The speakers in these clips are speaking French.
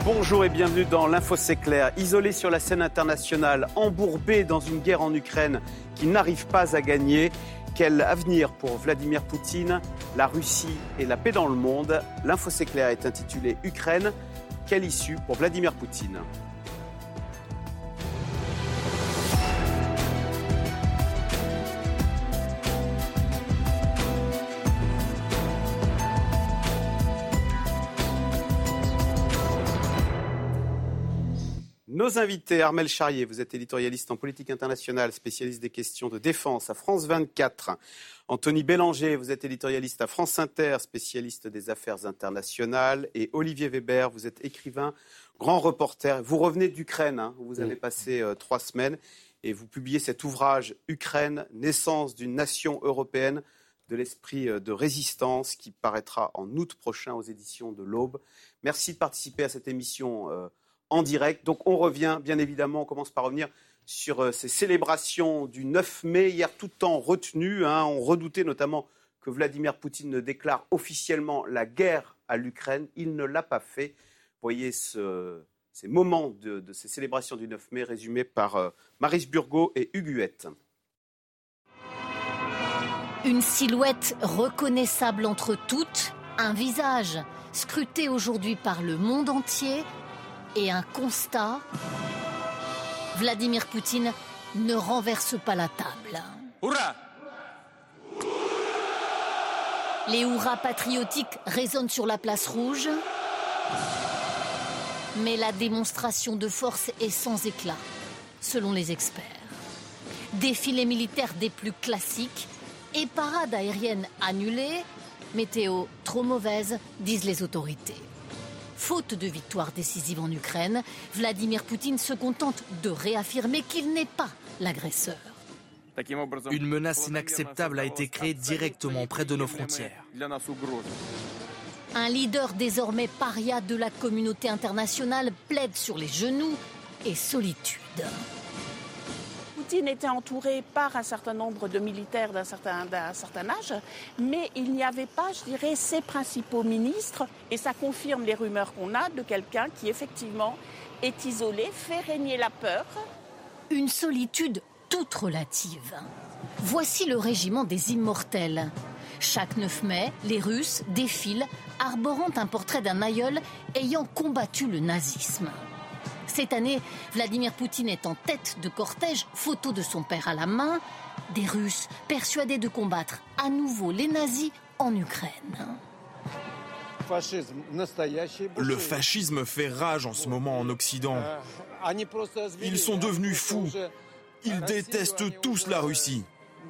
Bonjour et bienvenue dans l'Info c'est clair. Isolé sur la scène internationale, embourbé dans une guerre en Ukraine qui n'arrive pas à gagner, quel avenir pour Vladimir Poutine, la Russie et la paix dans le monde? L'Info c'est clair est intitulé Ukraine, quelle issue pour Vladimir Poutine? Nos invités, Armelle Charrier, vous êtes éditorialiste en politique internationale, spécialiste des questions de défense à France 24. Anthony Bélanger, vous êtes éditorialiste à France Inter, spécialiste des affaires internationales. Et Olivier Weber, vous êtes écrivain, grand reporter. Vous revenez d'Ukraine, où vous avez passé 3 semaines. Et vous publiez cet ouvrage « Ukraine, naissance d'une nation européenne de l'esprit de résistance » qui paraîtra en août prochain aux éditions de l'Aube. Merci de participer à cette émission en direct. Donc on revient, bien évidemment, on commence par revenir sur ces célébrations du 9 mai, hier tout temps retenu. On redoutait notamment que Vladimir Poutine ne déclare officiellement la guerre à l'Ukraine. Il ne l'a pas fait. Vous voyez ces moments de ces célébrations du 9 mai résumés par Maryse Burgot et Hugues Huette. Une silhouette reconnaissable entre toutes, un visage scruté aujourd'hui par le monde entier et un constat, Vladimir Poutine ne renverse pas la table. Hurrah! Les hurrahs patriotiques résonnent sur la place rouge, mais la démonstration de force est sans éclat, selon les experts. Défilés militaires des plus classiques et parades aériennes annulées, météo trop mauvaise, disent les autorités. Faute de victoire décisive en Ukraine, Vladimir Poutine se contente de réaffirmer qu'il n'est pas l'agresseur. Une menace inacceptable a été créée directement près de nos frontières. Un leader désormais paria de la communauté internationale plaide sur les genoux et solitude. Poutine était entouré par un certain nombre de militaires d'un certain âge, mais il n'y avait pas, je dirais, ses principaux ministres. Et ça confirme les rumeurs qu'on a de quelqu'un qui, effectivement, est isolé, fait régner la peur. Une solitude toute relative. Voici le régiment des immortels. Chaque 9 mai, les Russes défilent, arborant un portrait d'un aïeul ayant combattu le nazisme. Cette année, Vladimir Poutine est en tête de cortège, photo de son père à la main, des Russes persuadés de combattre à nouveau les nazis en Ukraine. Le fascisme fait rage en ce moment en Occident. Ils sont devenus fous. Ils détestent tous la Russie.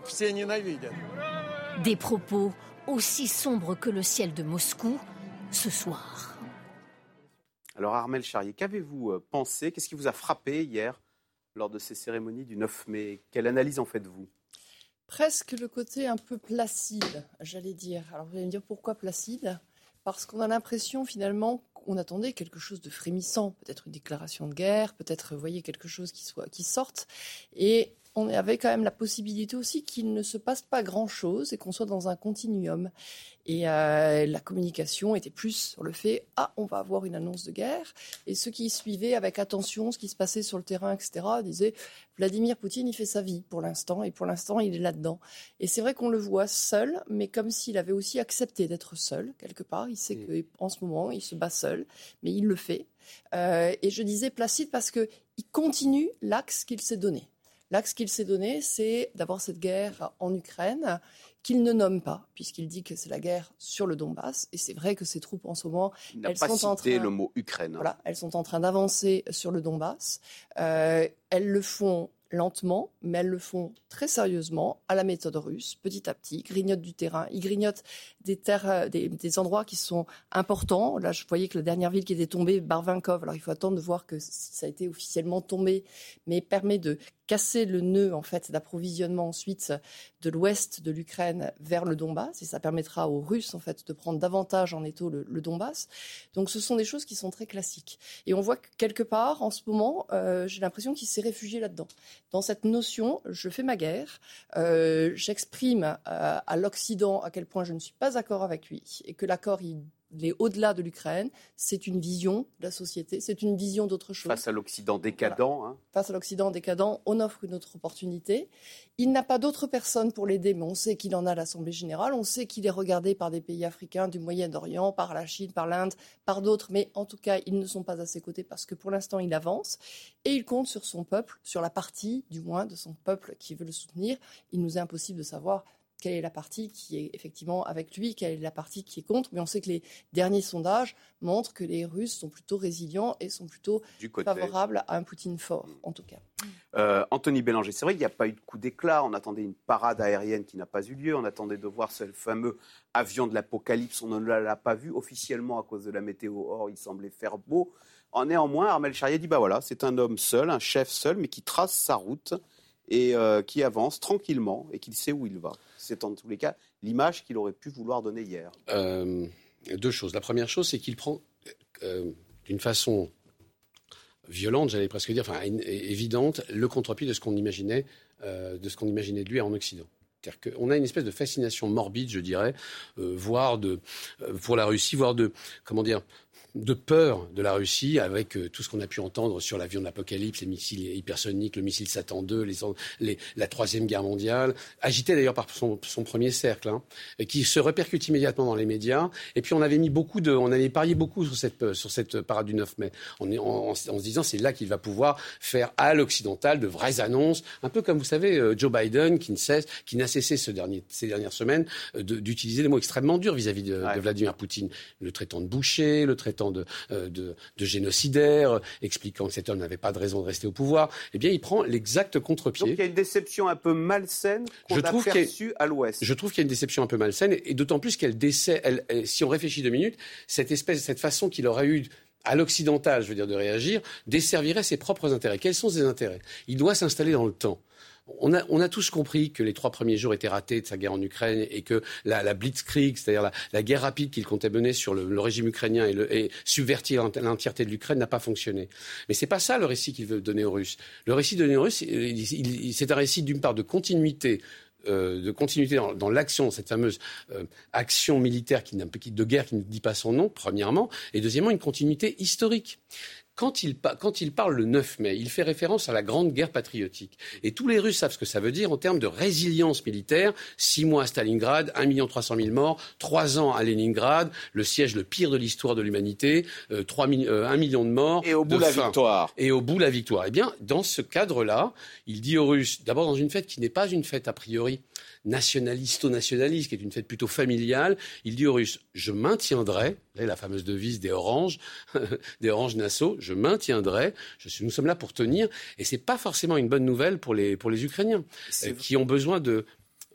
Des propos aussi sombres que le ciel de Moscou ce soir. Alors Armelle Charrier, qu'avez-vous pensé? Qu'est-ce qui vous a frappé hier lors de ces cérémonies du 9 mai? Quelle analyse en faites-vous? Presque le côté un peu placide, j'allais dire. Alors vous allez me dire pourquoi placide? Parce qu'on a l'impression finalement qu'on attendait quelque chose de frémissant, peut-être une déclaration de guerre, peut-être voyez quelque chose qui sorte. Et on avait quand même la possibilité aussi qu'il ne se passe pas grand-chose et qu'on soit dans un continuum. Et la communication était plus sur le fait « on va avoir une annonce de guerre ». Et ceux qui suivaient avec attention ce qui se passait sur le terrain, etc., disaient « Vladimir Poutine, il fait sa vie pour l'instant, et pour l'instant, il est là-dedans ». Et c'est vrai qu'on le voit seul, mais comme s'il avait aussi accepté d'être seul, quelque part. Il sait qu'en ce moment, il se bat seul, mais il le fait. Et je disais placide parce qu'il continue l'axe qu'il s'est donné. L'axe qu'il s'est donné, c'est d'avoir cette guerre en Ukraine qu'il ne nomme pas, puisqu'il dit que c'est la guerre sur le Donbass. Et c'est vrai que ces troupes, en ce moment, elles sont cité le mot Ukraine. Voilà, elles sont en train d'avancer sur le Donbass. Elles le font lentement, mais elles le font très sérieusement, à la méthode russe, petit à petit, grignotent du terrain. Ils grignotent des terres, des endroits qui sont importants. Là, je voyais que la dernière ville qui était tombée, Barvinkov, alors il faut attendre de voir que ça a été officiellement tombé, mais permet de casser le nœud en fait d'approvisionnement ensuite de l'ouest de l'Ukraine vers le Donbass, et ça permettra aux Russes en fait de prendre davantage en étau le Donbass. Donc ce sont des choses qui sont très classiques. Et on voit que quelque part, en ce moment, j'ai l'impression qu'il s'est réfugié là-dedans. Dans cette notion, je fais ma guerre, j'exprime à l'Occident à quel point je ne suis pas d'accord avec lui, et que l'accord, il au-delà de l'Ukraine, c'est une vision de la société, c'est une vision d'autre chose. Face à l'Occident décadent. Voilà. Hein. Face à l'Occident décadent, on offre une autre opportunité. Il n'a pas d'autres personnes pour l'aider, mais on sait qu'il en a à l'Assemblée générale, on sait qu'il est regardé par des pays africains, du Moyen-Orient, par la Chine, par l'Inde, par d'autres, mais en tout cas, ils ne sont pas à ses côtés parce que pour l'instant, il avance et il compte sur son peuple, sur la partie, du moins, de son peuple qui veut le soutenir. Il nous est impossible de savoir quelle est la partie qui est effectivement avec lui, quelle est la partie qui est contre. Mais on sait que les derniers sondages montrent que les Russes sont plutôt résilients et sont plutôt favorables à un Poutine fort, en tout cas. Anthony Bélanger, c'est vrai qu'il n'y a pas eu de coup d'éclat. On attendait une parade aérienne qui n'a pas eu lieu. On attendait de voir ce fameux avion de l'apocalypse. On ne l'a pas vu officiellement à cause de la météo. Or, il semblait faire beau. Néanmoins, Armel Charrier dit, voilà, c'est un homme seul, un chef seul, mais qui trace sa route et qui avance tranquillement et qui sait où il va. C'est en tous les cas l'image qu'il aurait pu vouloir donner hier. Deux choses. La première chose, c'est qu'il prend d'une façon violente, j'allais presque dire, évidente, le contre-pied de ce qu'on imaginait de lui en Occident. C'est-à-dire qu'on a une espèce de fascination morbide, je dirais, pour la Russie, voire de peur de la Russie, avec tout ce qu'on a pu entendre sur l'avion de l'Apocalypse, les missiles hypersoniques, le missile Satan II, la Troisième Guerre mondiale, agité d'ailleurs par son premier cercle, et qui se répercute immédiatement dans les médias. Et puis on avait parié beaucoup sur cette parade du 9 mai, en se disant c'est là qu'il va pouvoir faire à l'occidental de vraies annonces, un peu comme vous savez Joe Biden qui n'a cessé ces dernières semaines d'utiliser des mots extrêmement durs vis-à-vis de Vladimir Poutine, le traitant de boucher, le traitant de génocidaire, expliquant que cet homme n'avait pas de raison de rester au pouvoir, eh bien, il prend l'exact contre-pied. Donc il y a une déception un peu malsaine qu'on a perçue à l'Ouest. Je trouve qu'il y a une déception un peu malsaine, et d'autant plus si on réfléchit 2 minutes, cette façon qu'il aurait eu à l'occidental, de réagir, desservirait ses propres intérêts. Quels sont ses intérêts ? Il doit s'installer dans le temps. On a tous compris que les 3 premiers jours étaient ratés de sa guerre en Ukraine et que la blitzkrieg, c'est-à-dire la guerre rapide qu'il comptait mener sur le régime ukrainien et subvertir l'entièreté de l'Ukraine n'a pas fonctionné. Mais c'est pas ça le récit qu'il veut donner aux Russes. Le récit donné aux Russes, c'est un récit d'une part de continuité dans l'action, cette fameuse action militaire de guerre qui ne dit pas son nom, premièrement, et deuxièmement une continuité historique. Quand il parle le 9 mai, il fait référence à la Grande Guerre patriotique. Et tous les Russes savent ce que ça veut dire en termes de résilience militaire. 6 mois à Stalingrad, 1 300 000 morts, 3 ans à Leningrad, le siège le pire de l'histoire de l'humanité, 1 million de morts. Et au bout, la victoire. Et au bout, la victoire. Eh bien, dans ce cadre-là, il dit aux Russes, d'abord dans une fête qui n'est pas une fête a priori nationaliste, qui est une fête plutôt familiale, il dit aux Russes, je maintiendrai, la fameuse devise des Oranges Nassau, je maintiendrai, nous sommes là pour tenir, et c'est pas forcément une bonne nouvelle pour les Ukrainiens, qui ont besoin de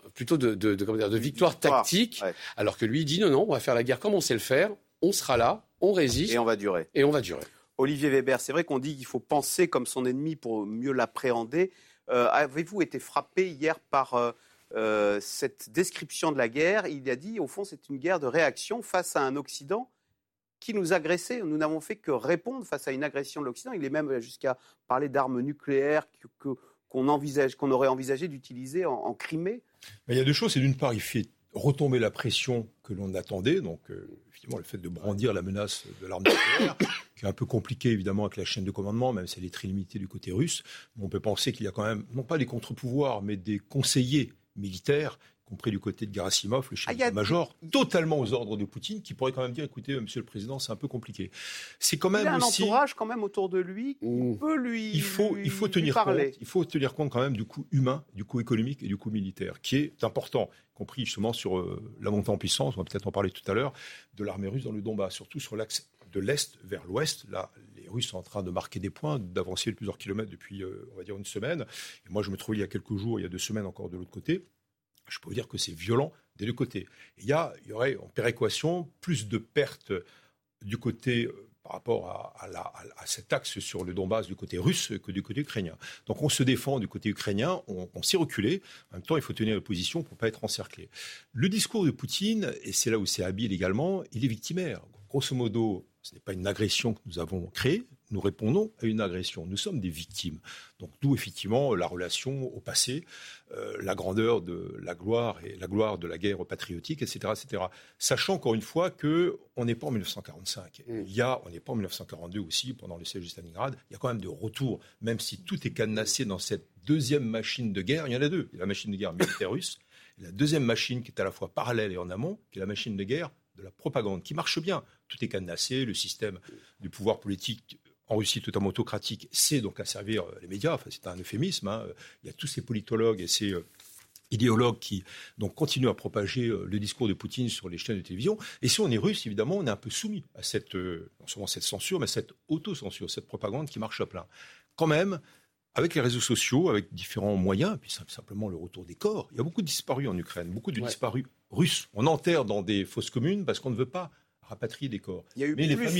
victoires tactiques, alors que lui il dit non, on va faire la guerre comme on sait le faire, on sera là, on résiste. Et on va durer. Olivier Weber, c'est vrai qu'on dit qu'il faut penser comme son ennemi pour mieux l'appréhender. Avez-vous été frappé hier par cette description de la guerre? Il a dit, au fond, c'est une guerre de réaction face à un Occident qui nous agressait. Nous n'avons fait que répondre face à une agression de l'Occident. Il est même jusqu'à parler d'armes nucléaires qu'on aurait envisagé d'utiliser en Crimée. Mais il y a 2 choses. C'est d'une part, il fait retomber la pression que l'on attendait. Donc, effectivement, le fait de brandir la menace de l'arme nucléaire, qui est un peu compliqué, évidemment, avec la chaîne de commandement, même si elle est très limitée du côté russe. Mais on peut penser qu'il y a quand même, non pas des contre-pouvoirs, mais des conseillers militaires, y compris du côté de Gerasimov, le chef d'état-major, totalement aux ordres de Poutine, qui pourrait quand même dire, écoutez, monsieur le président, c'est un peu compliqué. C'est quand même il a un aussi entourage quand même autour de lui qui peut lui parler. Il faut tenir compte quand même du coût humain, du coût économique et du coût militaire, qui est important, y compris justement sur la montée en puissance, on va peut-être en parler tout à l'heure, de l'armée russe dans le Donbass, surtout sur l'axe de l'Est vers l'Ouest. Là, les Russes sont en train de marquer des points, d'avancer de plusieurs kilomètres depuis, on va dire, 1 semaine. Et moi, je me trouvais il y a quelques jours, il y a 2 semaines encore de l'autre côté. Je peux vous dire que c'est violent des 2 côtés. Il y aurait en péréquation plus de pertes du côté par rapport à cet axe sur le Donbass du côté russe que du côté ukrainien. Donc on se défend du côté ukrainien, on s'est reculé. En même temps, il faut tenir la position pour ne pas être encerclé. Le discours de Poutine, et c'est là où c'est habile également, il est victimaire. Grosso modo, ce n'est pas une agression que nous avons créée. nous répondons à une agression. Nous sommes des victimes. Donc d'où effectivement la relation au passé, la grandeur de la gloire et la gloire de la guerre patriotique, etc., etc. Sachant encore une fois qu'on n'est pas en 1945. On n'est pas en 1942 aussi, pendant le siège de Stalingrad. Il y a quand même de retours, même si tout est cadenassé dans cette deuxième machine de guerre. Il y en a deux. Il y a la machine de guerre militaire russe, et la deuxième machine qui est à la fois parallèle et en amont, qui est la machine de guerre de la propagande, qui marche bien. Tout est cadenassé, le système du pouvoir politique en Russie totalement autocratique, c'est donc asservir les médias. Enfin, c'est un euphémisme. Il y a tous ces politologues et ces idéologues qui donc continuent à propager le discours de Poutine sur les chaînes de télévision. Et si on est russe, évidemment, on est un peu soumis à cette, non seulement cette censure, mais cette autocensure, cette propagande qui marche à plein. Quand même, avec les réseaux sociaux, avec différents moyens, et puis simplement le retour des corps, il y a beaucoup de disparus en Ukraine, beaucoup de disparus russes. On enterre dans des fosses communes parce qu'on ne veut pas rapatrier des corps. Il y a eu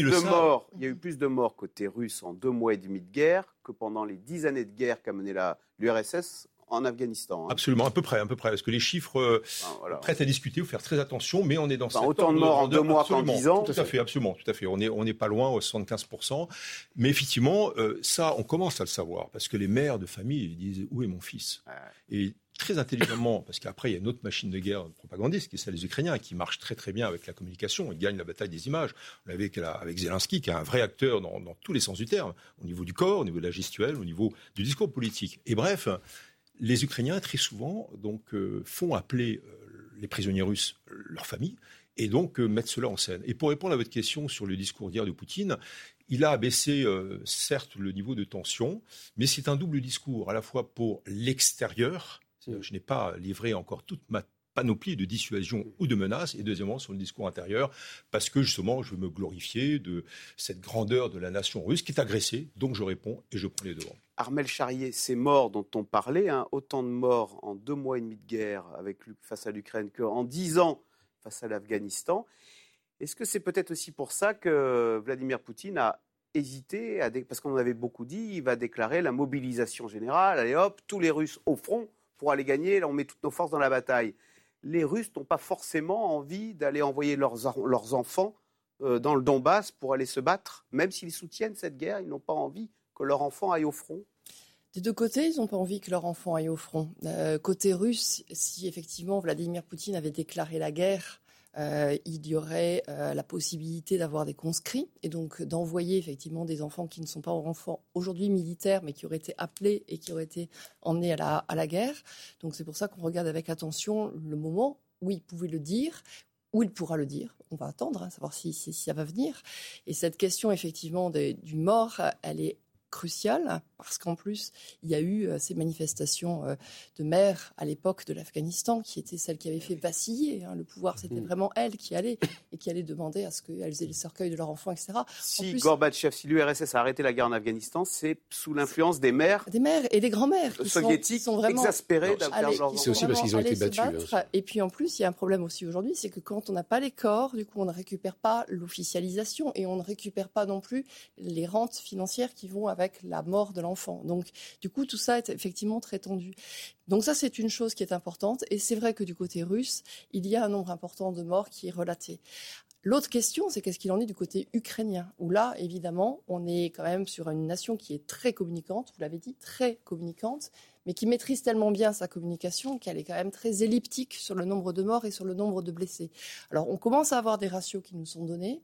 plus de morts côté russe en 2 mois et demi de guerre que pendant les 10 années de guerre qu'a mené l'URSS en Afghanistan. Absolument, à peu près, parce que les chiffres prêtent à discuter, il faut faire très attention, mais on est dans cette autant de morts en 2 mois qu'en 10 ans. Tout à fait, absolument, tout à fait. On n'est pas loin, aux 75%. Mais effectivement, ça, on commence à le savoir, parce que les mères de famille disent « Où est mon fils ?» Et très intelligemment, parce qu'après, il y a une autre machine de guerre propagandiste, qui est celle des Ukrainiens, qui marche très très bien avec la communication. Ils gagnent la bataille des images. On l'avait avec Zelensky, qui est un vrai acteur dans tous les sens du terme, au niveau du corps, au niveau de la gestuelle, au niveau du discours politique. Et bref, les Ukrainiens, très souvent, donc, font appeler les prisonniers russes leur famille, et donc mettre cela en scène. Et pour répondre à votre question sur le discours d'hier de Poutine, il a abaissé, certes, le niveau de tension, mais c'est un double discours, à la fois pour l'extérieur. Je n'ai pas livré encore toute ma panoplie de dissuasion ou de menaces, et deuxièmement sur le discours intérieur, parce que justement je veux me glorifier de cette grandeur de la nation russe qui est agressée, donc je réponds et je prends les devants. Armel Charrier, ces morts dont on parlait, autant de morts en 2 mois et demi de guerre face à l'Ukraine qu'en 10 ans face à l'Afghanistan, est-ce que c'est peut-être aussi pour ça que Vladimir Poutine a hésité, parce qu'on en avait beaucoup dit, il va déclarer la mobilisation générale, allez hop, tous les Russes au front, pour aller gagner, là on met toutes nos forces dans la bataille. Les Russes n'ont pas forcément envie d'aller envoyer leurs enfants dans le Donbass pour aller se battre. Même s'ils soutiennent cette guerre, ils n'ont pas envie que leur enfant aille au front. Des deux côtés, ils n'ont pas envie que leur enfant aille au front. Côté russe, si effectivement Vladimir Poutine avait déclaré la guerre, il y aurait la possibilité d'avoir des conscrits et donc d'envoyer effectivement des enfants qui ne sont pas enfants aujourd'hui militaires mais qui auraient été appelés et qui auraient été emmenés à la guerre. Donc c'est pour ça qu'on regarde avec attention le moment où il pouvait le dire, où il pourra le dire. On va attendre, savoir si ça va venir. Et cette question effectivement du mort, elle est cruciale parce qu'en plus, il y a eu ces manifestations de mères à l'époque de l'Afghanistan qui étaient celles qui avaient fait vaciller le pouvoir. C'était vraiment elles qui allaient demander à ce qu'elles aient le cercueil de leur enfant, etc. Si l'URSS a arrêté la guerre en Afghanistan, c'est sous l'influence des mères et des grands-mères soviétiques qui sont vraiment exaspérées d'avoir leurs enfants. C'est aussi parce qu'ils ont été battus. Et puis en plus, il y a un problème aussi aujourd'hui, c'est que quand on n'a pas les corps, du coup, on ne récupère pas l'officialisation et on ne récupère pas non plus les rentes financières qui vont avec la mort de l'enfant. Donc, du coup, tout ça est effectivement très tendu. Donc ça, c'est une chose qui est importante. Et c'est vrai que du côté russe, il y a un nombre important de morts qui est relaté. L'autre question, c'est qu'est-ce qu'il en est du côté ukrainien, où là, évidemment, on est quand même sur une nation qui est très communicante, vous l'avez dit, très communicante, mais qui maîtrise tellement bien sa communication qu'elle est quand même très elliptique sur le nombre de morts et sur le nombre de blessés. Alors, on commence à avoir des ratios qui nous sont donnés,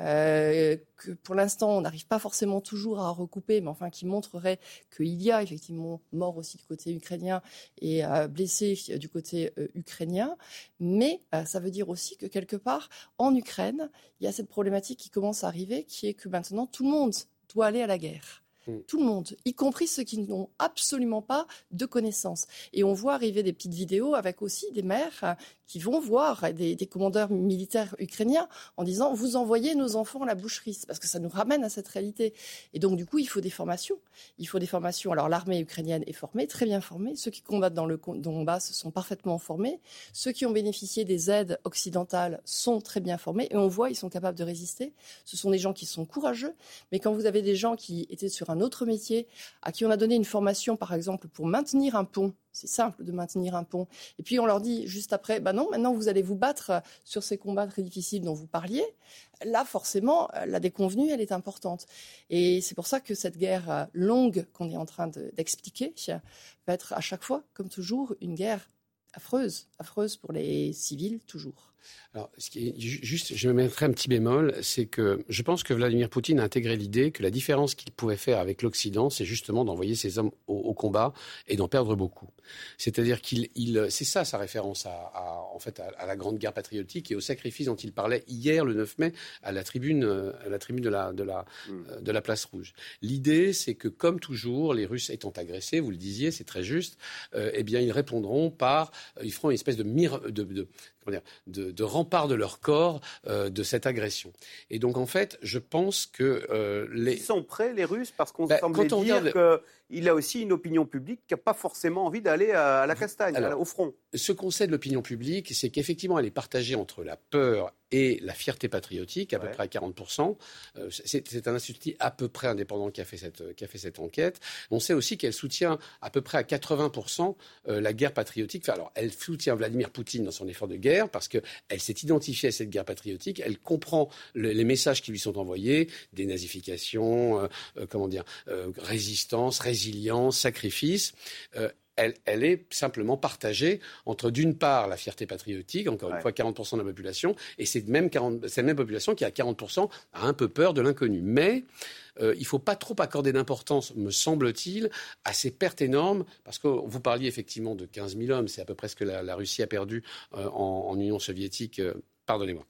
que pour l'instant, on n'arrive pas forcément toujours à recouper, mais enfin, qui montreraient qu'il y a effectivement morts aussi du côté ukrainien et blessés du côté ukrainien. Mais ça veut dire aussi que quelque part, en Ukraine, il y a cette problématique qui commence à arriver, qui est que maintenant, tout le monde doit aller à la guerre. Tout le monde, y compris ceux qui n'ont absolument pas de connaissances. Et on voit arriver des petites vidéos avec aussi des mères qui vont voir des commandeurs militaires ukrainiens en disant « vous envoyez nos enfants à la boucherie », parce que ça nous ramène à cette réalité. Et donc du coup, il faut des formations. Il faut des formations. Alors l'armée ukrainienne est formée, très bien formée. Ceux qui combattent dans le Donbass sont parfaitement formés. Ceux qui ont bénéficié des aides occidentales sont très bien formés. Et on voit, ils sont capables de résister. Ce sont des gens qui sont courageux. Mais quand vous avez des gens qui étaient sur un autre métier, à qui on a donné une formation, par exemple, pour maintenir un pont C'est simple de maintenir un pont. Et puis on leur dit juste après, non, maintenant vous allez vous battre sur ces combats très difficiles dont vous parliez. Là, forcément, la déconvenue, elle est importante. Et c'est pour ça que cette guerre longue qu'on est en train d'expliquer va être à chaque fois, comme toujours, une guerre affreuse pour les civils, toujours. Alors, ce qui est juste, je me mettrai un petit bémol, c'est que je pense que Vladimir Poutine a intégré l'idée que la différence qu'il pouvait faire avec l'Occident, c'est justement d'envoyer ses hommes au combat et d'en perdre beaucoup. C'est-à-dire c'est ça sa référence à la grande guerre patriotique et au sacrifice dont il parlait hier, le 9 mai, à la tribune de la Place Rouge. L'idée, c'est que, comme toujours, les Russes étant agressés, vous le disiez, c'est très juste, ils répondront ils feront une espèce de rempart de leur corps de cette agression. Et donc, en fait, je pense que Ils sont prêts, les Russes, parce qu'on semblait dire qu'il a aussi une opinion publique qui n'a pas forcément envie d'aller à la castagne, au front. Ce qu'on sait de l'opinion publique, c'est qu'effectivement, elle est partagée entre la peur et la fierté patriotique, à peu près à 40%. C'est un institut à peu près indépendant qui a fait cette enquête. On sait aussi qu'elle soutient à peu près à 80% la guerre patriotique. Alors, elle soutient Vladimir Poutine dans son effort de guerre parce qu'elle s'est identifiée à cette guerre patriotique. Elle comprend les messages qui lui sont envoyés, dénazification, résistance, résilience, sacrifice. Elle est simplement partagée entre, d'une part, la fierté patriotique, encore une fois 40% de la population, et cette même population qui, à 40%, a un peu peur de l'inconnu. Mais il ne faut pas trop accorder d'importance, me semble-t-il, à ces pertes énormes, parce que vous parliez effectivement de 15 000 hommes, c'est à peu près ce que la Russie a perdu en Union soviétique. Pardonnez-moi,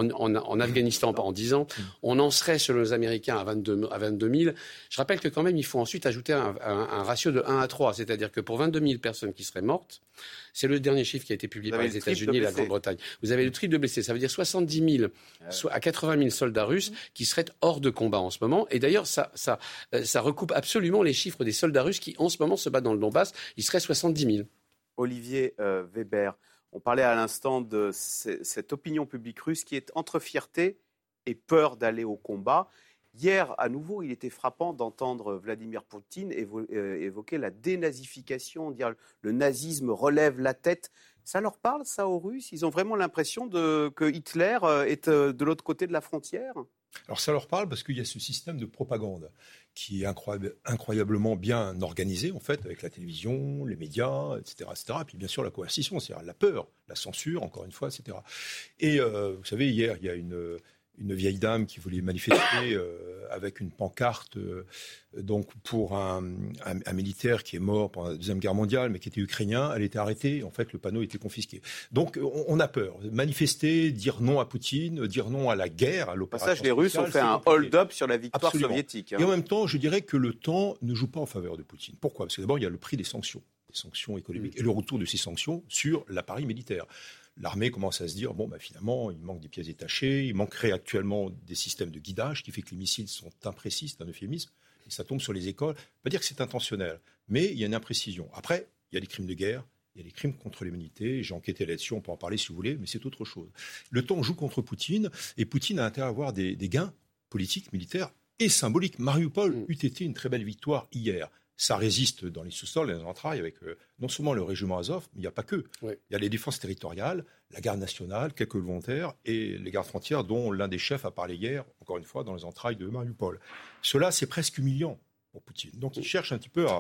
en Afghanistan en 10 ans, on en serait, selon les Américains, à 22 000. Je rappelle que quand même, il faut ensuite ajouter un ratio de 1 à 3, c'est-à-dire que pour 22 000 personnes qui seraient mortes, c'est le dernier chiffre qui a été publié par les États-Unis et la Grande-Bretagne. Vous avez le triple de blessés, ça veut dire 70 000 à 80 000 soldats russes qui seraient hors de combat en ce moment. Et d'ailleurs, ça recoupe absolument les chiffres des soldats russes qui, en ce moment, se battent dans le Donbass. Ils seraient 70 000. Olivier Weber. On parlait à l'instant de cette opinion publique russe qui est entre fierté et peur d'aller au combat. Hier, à nouveau, il était frappant d'entendre Vladimir Poutine évoquer la dénazification, dire le nazisme relève la tête. Ça leur parle, ça, aux Russes? Ils ont vraiment l'impression que Hitler est de l'autre côté de la frontière? Alors ça leur parle parce qu'il y a ce système de propagande qui est incroyablement bien organisé, en fait, avec la télévision, les médias, etc., etc. Et puis bien sûr la coercition, c'est-à-dire la peur, la censure, encore une fois, etc. Et vous savez, hier, il y a une vieille dame qui voulait manifester avec une pancarte donc pour un militaire qui est mort pendant la Deuxième Guerre mondiale, mais qui était ukrainien. Elle était arrêtée. En fait, le panneau était confisqué. Donc, on a peur. Manifester, dire non à Poutine, dire non à la guerre, à l'opération. Au passage, les Russes ont fait un hold-up sur la victoire soviétique. Et en même temps, je dirais que le temps ne joue pas en faveur de Poutine. Pourquoi? Parce que d'abord, il y a le prix des sanctions économiques, et le retour de ces sanctions sur l'appareil militaire. L'armée commence à se dire, finalement, il manque des pièces détachées, il manquerait actuellement des systèmes de guidage, qui fait que les missiles sont imprécis, c'est un euphémisme, et ça tombe sur les écoles. On ne peut pas dire que c'est intentionnel, mais il y a une imprécision. Après, il y a des crimes de guerre, il y a des crimes contre l'humanité, j'ai enquêté là-dessus, on peut en parler si vous voulez, mais c'est autre chose. Le temps joue contre Poutine, et Poutine a intérêt à avoir des gains politiques, militaires et symboliques. Mariupol eût été une très belle victoire hier. Ça résiste dans les sous-sols, dans les entrailles, avec non seulement le régiment Azov, mais il n'y a pas que. Oui. Il y a les défenses territoriales, la garde nationale, quelques volontaires et les gardes frontières, dont l'un des chefs a parlé hier, encore une fois, dans les entrailles de Mariupol. Cela, c'est presque humiliant pour Poutine. Donc, il cherche un petit peu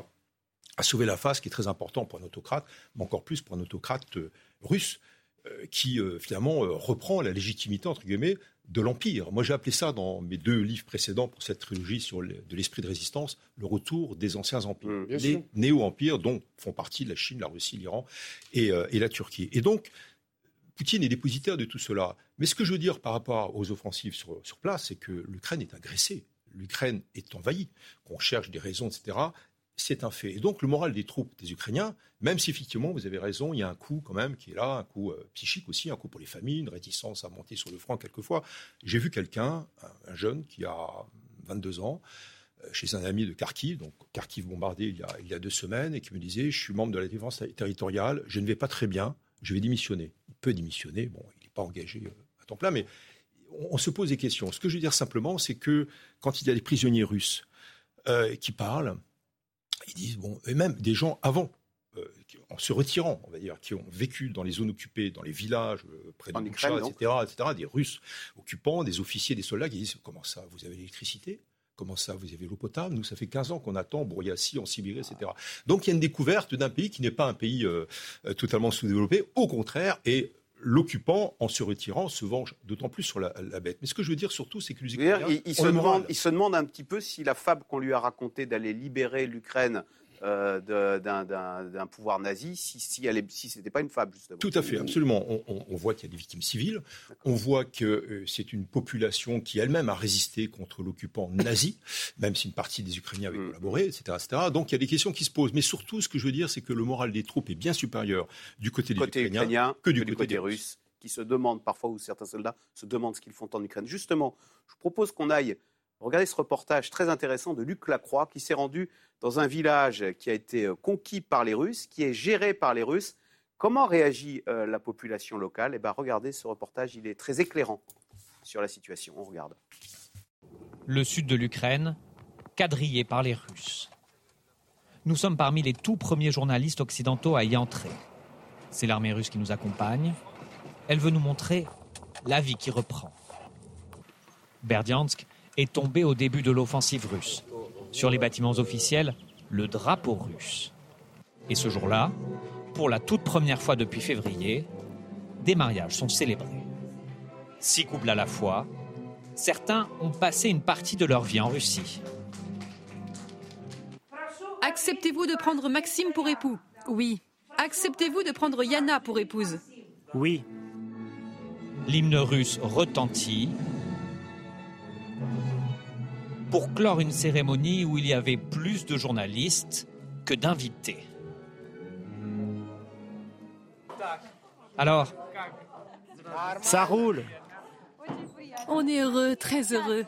à sauver la face, qui est très important pour un autocrate, mais encore plus pour un autocrate russe, qui finalement reprend la légitimité, entre guillemets, de l'Empire. Moi, j'ai appelé ça, dans mes 2 livres précédents pour cette trilogie de l'esprit de résistance, le retour des anciens empires. Les néo-empires dont font partie la Chine, la Russie, l'Iran et la Turquie. Et donc, Poutine est dépositaire de tout cela. Mais ce que je veux dire par rapport aux offensives sur place, c'est que l'Ukraine est agressée. L'Ukraine est envahie. Qu'on cherche des raisons, etc., c'est un fait. Et donc, le moral des troupes des Ukrainiens, même si effectivement, vous avez raison, il y a un coup quand même qui est là, un coup psychique aussi, un coup pour les familles, une réticence à monter sur le front quelquefois. J'ai vu quelqu'un, un jeune qui a 22 ans, chez un ami de Kharkiv, donc Kharkiv bombardé il y a 2 semaines, et qui me disait, je suis membre de la défense territoriale, je ne vais pas très bien, je vais démissionner. Il peut démissionner, bon, il n'est pas engagé à temps plein, mais on se pose des questions. Ce que je veux dire simplement, c'est que quand il y a des prisonniers russes qui parlent, ils disent, et même des gens avant, en se retirant, on va dire, qui ont vécu dans les zones occupées, dans les villages, près de Boucha, etc., des Russes occupants, des officiers, des soldats qui disent « Comment ça, vous avez l'électricité ? Comment ça, vous avez l'eau potable ? Nous, ça fait 15 ans qu'on attend Bouriassi, en Sibérie, etc. » Donc, il y a une découverte d'un pays qui n'est pas un pays totalement sous-développé. Au contraire, et l'occupant, en se retirant, se venge d'autant plus sur la bête. Mais ce que je veux dire surtout, c'est que les Ukrainiens... Il se demande un petit peu si la fable qu'on lui a racontée d'aller libérer l'Ukraine d'un pouvoir nazi, si ce n'était pas une fable, justement. Tout à fait, absolument. On voit qu'il y a des victimes civiles. On voit que c'est une population qui elle-même a résisté contre l'occupant nazi, même si une partie des Ukrainiens avaient collaboré, etc., etc. Donc il y a des questions qui se posent. Mais surtout, ce que je veux dire, c'est que le moral des troupes est bien supérieur du côté des Ukrainiens que du côté des Russes, qui se demandent parfois, ou certains soldats se demandent ce qu'ils font en Ukraine. Justement, je vous propose qu'on aille regarder ce reportage très intéressant de Luc Lacroix, qui s'est rendu dans un village qui a été conquis par les Russes, qui est géré par les Russes. Comment réagit la population locale ? Eh bien, regardez ce reportage, il est très éclairant sur la situation. On regarde. Le sud de l'Ukraine, quadrillé par les Russes. Nous sommes parmi les tout premiers journalistes occidentaux à y entrer. C'est l'armée russe qui nous accompagne. Elle veut nous montrer la vie qui reprend. Berdiansk est tombé au début de l'offensive russe. Sur les bâtiments officiels, le drapeau russe. Et ce jour-là, pour la toute première fois depuis février, des mariages sont célébrés. 6 couples à la fois. Certains ont passé une partie de leur vie en Russie. Acceptez-vous de prendre Maxime pour époux ? Oui. Acceptez-vous de prendre Yana pour épouse ? Oui. L'hymne russe retentit pour clore une cérémonie où il y avait plus de journalistes que d'invités. Alors, ça roule. On est heureux, très heureux.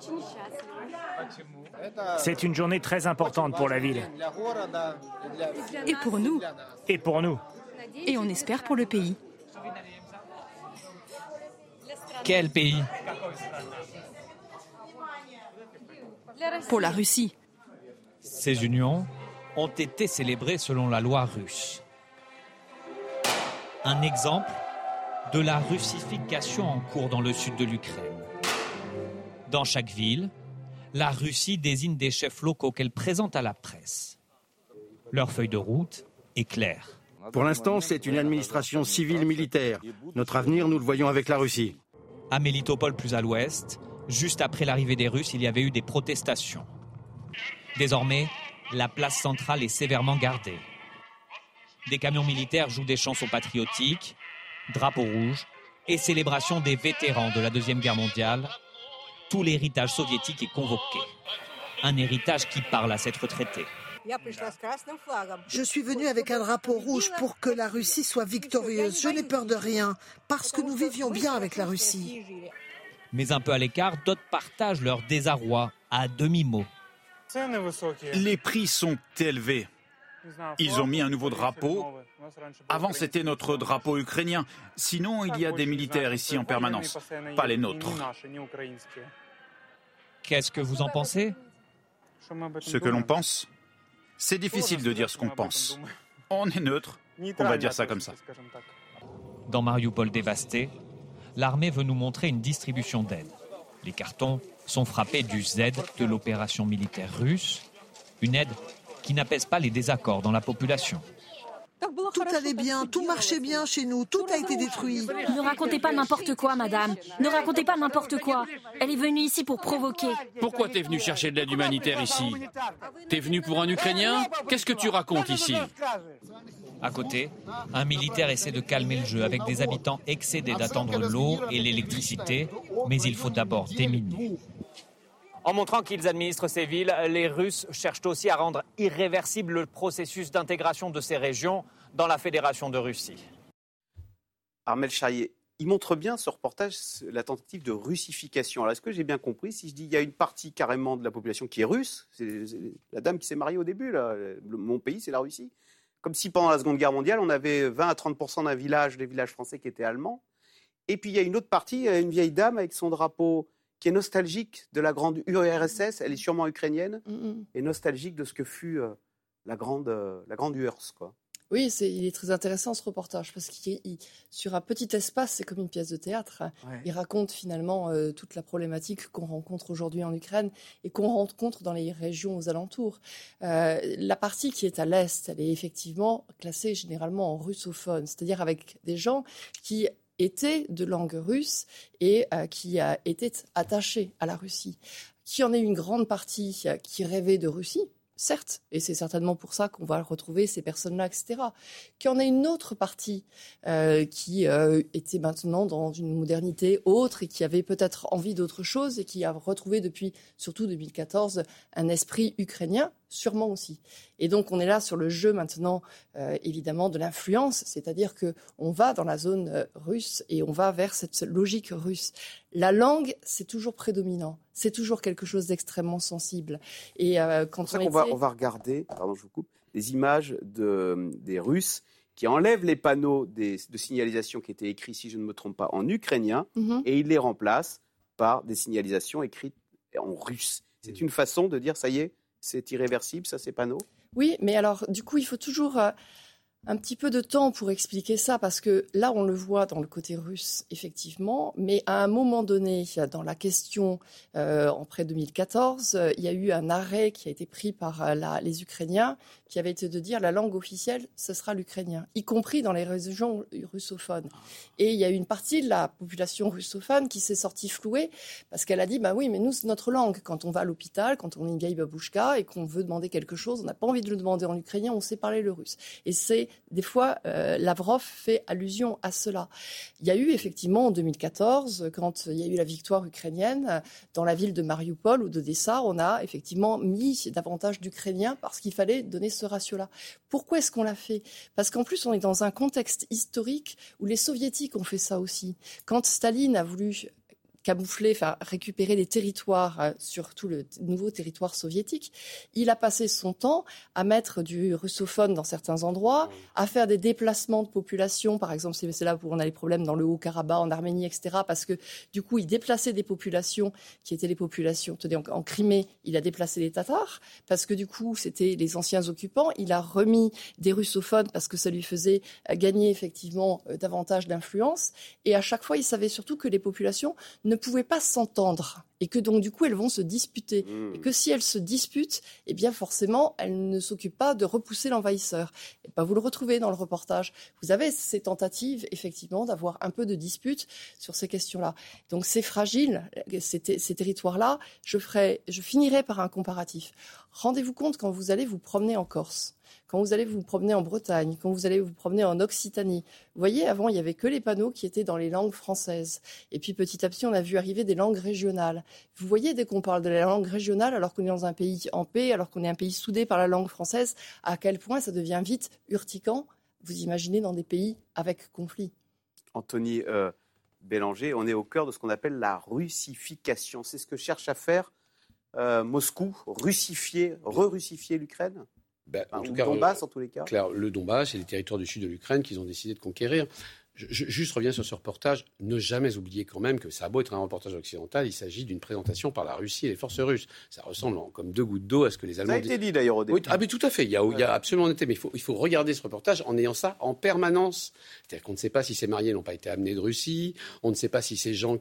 C'est une journée très importante pour la ville. Et pour nous. Et pour nous. Et on espère pour le pays. Quel pays ? Pour la Russie. Ces unions ont été célébrées selon la loi russe. Un exemple de la russification en cours dans le sud de l'Ukraine. Dans chaque ville, la Russie désigne des chefs locaux qu'elle présente à la presse. Leur feuille de route est claire. Pour l'instant, c'est une administration civile-militaire. Notre avenir, nous le voyons avec la Russie. À Mélitopol, plus à l'ouest, juste après l'arrivée des Russes, il y avait eu des protestations. Désormais, la place centrale est sévèrement gardée. Des camions militaires jouent des chansons patriotiques, drapeaux rouges et célébration des vétérans de la Deuxième Guerre mondiale. Tout l'héritage soviétique est convoqué. Un héritage qui parle à cette retraitée. Je suis venue avec un drapeau rouge pour que la Russie soit victorieuse. Je n'ai peur de rien, parce que nous vivions bien avec la Russie. Mais un peu à l'écart, d'autres partagent leur désarroi à demi-mot. Les prix sont élevés. Ils ont mis un nouveau drapeau. Avant, c'était notre drapeau ukrainien. Sinon, il y a des militaires ici en permanence, pas les nôtres. Qu'est-ce que vous en pensez ? Ce que l'on pense ? C'est difficile de dire ce qu'on pense. On est neutre, on va dire ça comme ça. Dans Mariupol dévasté, l'armée veut nous montrer une distribution d'aide. Les cartons sont frappés du Z de l'opération militaire russe, une aide qui n'apaise pas les désaccords dans la population. Tout allait bien, tout marchait bien chez nous, tout a été détruit. Ne racontez pas n'importe quoi, madame. Ne racontez pas n'importe quoi. Elle est venue ici pour provoquer. Pourquoi t'es venu chercher de l'aide humanitaire ici ? T'es venu pour un Ukrainien ? Qu'est-ce que tu racontes ici ? À côté, un militaire essaie de calmer le jeu avec des habitants excédés d'attendre l'eau et l'électricité, mais il faut d'abord déminer. En montrant qu'ils administrent ces villes, les Russes cherchent aussi à rendre irréversible le processus d'intégration de ces régions dans la Fédération de Russie. Armel Charrier, il montre bien ce reportage la tentative de russification. Alors, est-ce que j'ai bien compris si je dis qu'il y a une partie carrément de la population qui est russe, c'est la dame qui s'est mariée au début, là, mon pays, c'est la Russie. Comme si pendant la Seconde Guerre mondiale, on avait 20 à 30% des villages français qui étaient allemands. Et puis il y a une autre partie, une vieille dame avec son drapeau qui est nostalgique de la grande URSS, elle est sûrement ukrainienne, et nostalgique de ce que fut la grande URSS, quoi. Oui, il est très intéressant ce reportage parce qu'il sur un petit espace, c'est comme une pièce de théâtre. Ouais. Il raconte finalement toute la problématique qu'on rencontre aujourd'hui en Ukraine et qu'on rencontre dans les régions aux alentours. La partie qui est à l'est, elle est effectivement classée généralement en russophone, c'est-à-dire avec des gens qui étaient de langue russe et qui étaient attachés à la Russie. Qu'il y en ait une grande partie qui rêvait de Russie, certes, et c'est certainement pour ça qu'on va retrouver ces personnes-là, etc. Qu'il y en ait une autre partie qui était maintenant dans une modernité autre et qui avait peut-être envie d'autre chose et qui a retrouvé depuis, surtout 2014, un esprit ukrainien, sûrement aussi. Et donc on est là sur le jeu maintenant, évidemment, de l'influence, c'est-à-dire qu'on va dans la zone russe et on va vers cette logique russe. La langue, c'est toujours prédominant, c'est toujours quelque chose d'extrêmement sensible. Et quand on va regarder, pardon, je vous coupe, des images des Russes qui enlèvent les panneaux de signalisation qui étaient écrits, si je ne me trompe pas, en ukrainien, et ils les remplacent par des signalisations écrites en russe. C'est une façon de dire, ça y est, c'est irréversible, ça, ces panneaux ? Oui, mais alors, du coup, il faut toujours un petit peu de temps pour expliquer ça, parce que là, on le voit dans le côté russe, effectivement, mais à un moment donné, dans la question, en près 2014, il y a eu un arrêt qui a été pris par les Ukrainiens, qui avait été de dire la langue officielle, ce sera l'ukrainien, y compris dans les régions russophones. Et il y a eu une partie de la population russophone qui s'est sortie flouée, parce qu'elle a dit, bah oui, mais nous, c'est notre langue. Quand on va à l'hôpital, quand on est une vieille babouchka et qu'on veut demander quelque chose, on n'a pas envie de le demander en ukrainien, on sait parler le russe. Et c'est, des fois, Lavrov fait allusion à cela. Il y a eu effectivement, en 2014, quand il y a eu la victoire ukrainienne, dans la ville de Mariupol ou d'Odessa, on a effectivement mis davantage d'Ukrainiens parce qu'il fallait donner ce ratio-là. Pourquoi est-ce qu'on l'a fait ? Parce qu'en plus, on est dans un contexte historique où les soviétiques ont fait ça aussi. Quand Staline a voulu camoufler, enfin récupérer des territoires sur tout le nouveau territoire soviétique, il a passé son temps à mettre du russophone dans certains endroits, à faire des déplacements de population, par exemple, c'est là où on a les problèmes dans le Haut-Karabakh, en Arménie, etc., parce que du coup, il déplaçait des populations qui étaient les populations, tenez, en Crimée, il a déplacé les Tatars, parce que du coup, c'était les anciens occupants, il a remis des russophones parce que ça lui faisait gagner effectivement davantage d'influence, et à chaque fois, il savait surtout que les populations ne pouvaient pas s'entendre et que donc du coup elles vont se disputer et que si elles se disputent, eh bien forcément elles ne s'occupent pas de repousser l'envahisseur. Et ben, vous le retrouvez dans le reportage. Vous avez ces tentatives effectivement d'avoir un peu de dispute sur ces questions-là. Donc c'est fragile ces territoires-là. Je finirai par un comparatif. Rendez-vous compte quand vous allez vous promener en Corse, quand vous allez vous promener en Bretagne, quand vous allez vous promener en Occitanie. Vous voyez, avant, il n'y avait que les panneaux qui étaient dans les langues françaises. Et puis, petit à petit, on a vu arriver des langues régionales. Vous voyez, dès qu'on parle de la langue régionale, alors qu'on est dans un pays en paix, alors qu'on est un pays soudé par la langue française, à quel point ça devient vite urticant, vous imaginez, dans des pays avec conflit. Anthony Bélanger, on est au cœur de ce qu'on appelle la russification. C'est ce que cherche à faire Moscou, re-russifier l'Ukraine ? En tout le cas, Donbass, en tous les cas. Claire, le Donbass et les territoires du sud de l'Ukraine qu'ils ont décidé de conquérir. Je juste reviens sur ce reportage. Ne jamais oublier quand même que ça a beau être un reportage occidental, il s'agit d'une présentation par la Russie et les forces russes. Ça ressemble comme deux gouttes d'eau à ce que les Allemands disent. Ça a été dit d'ailleurs au début. Oui, mais tout à fait. Il y a absolument été. Mais il faut regarder ce reportage en ayant ça en permanence. C'est-à-dire qu'on ne sait pas si ces mariés n'ont pas été amenés de Russie. On ne sait pas si ces gens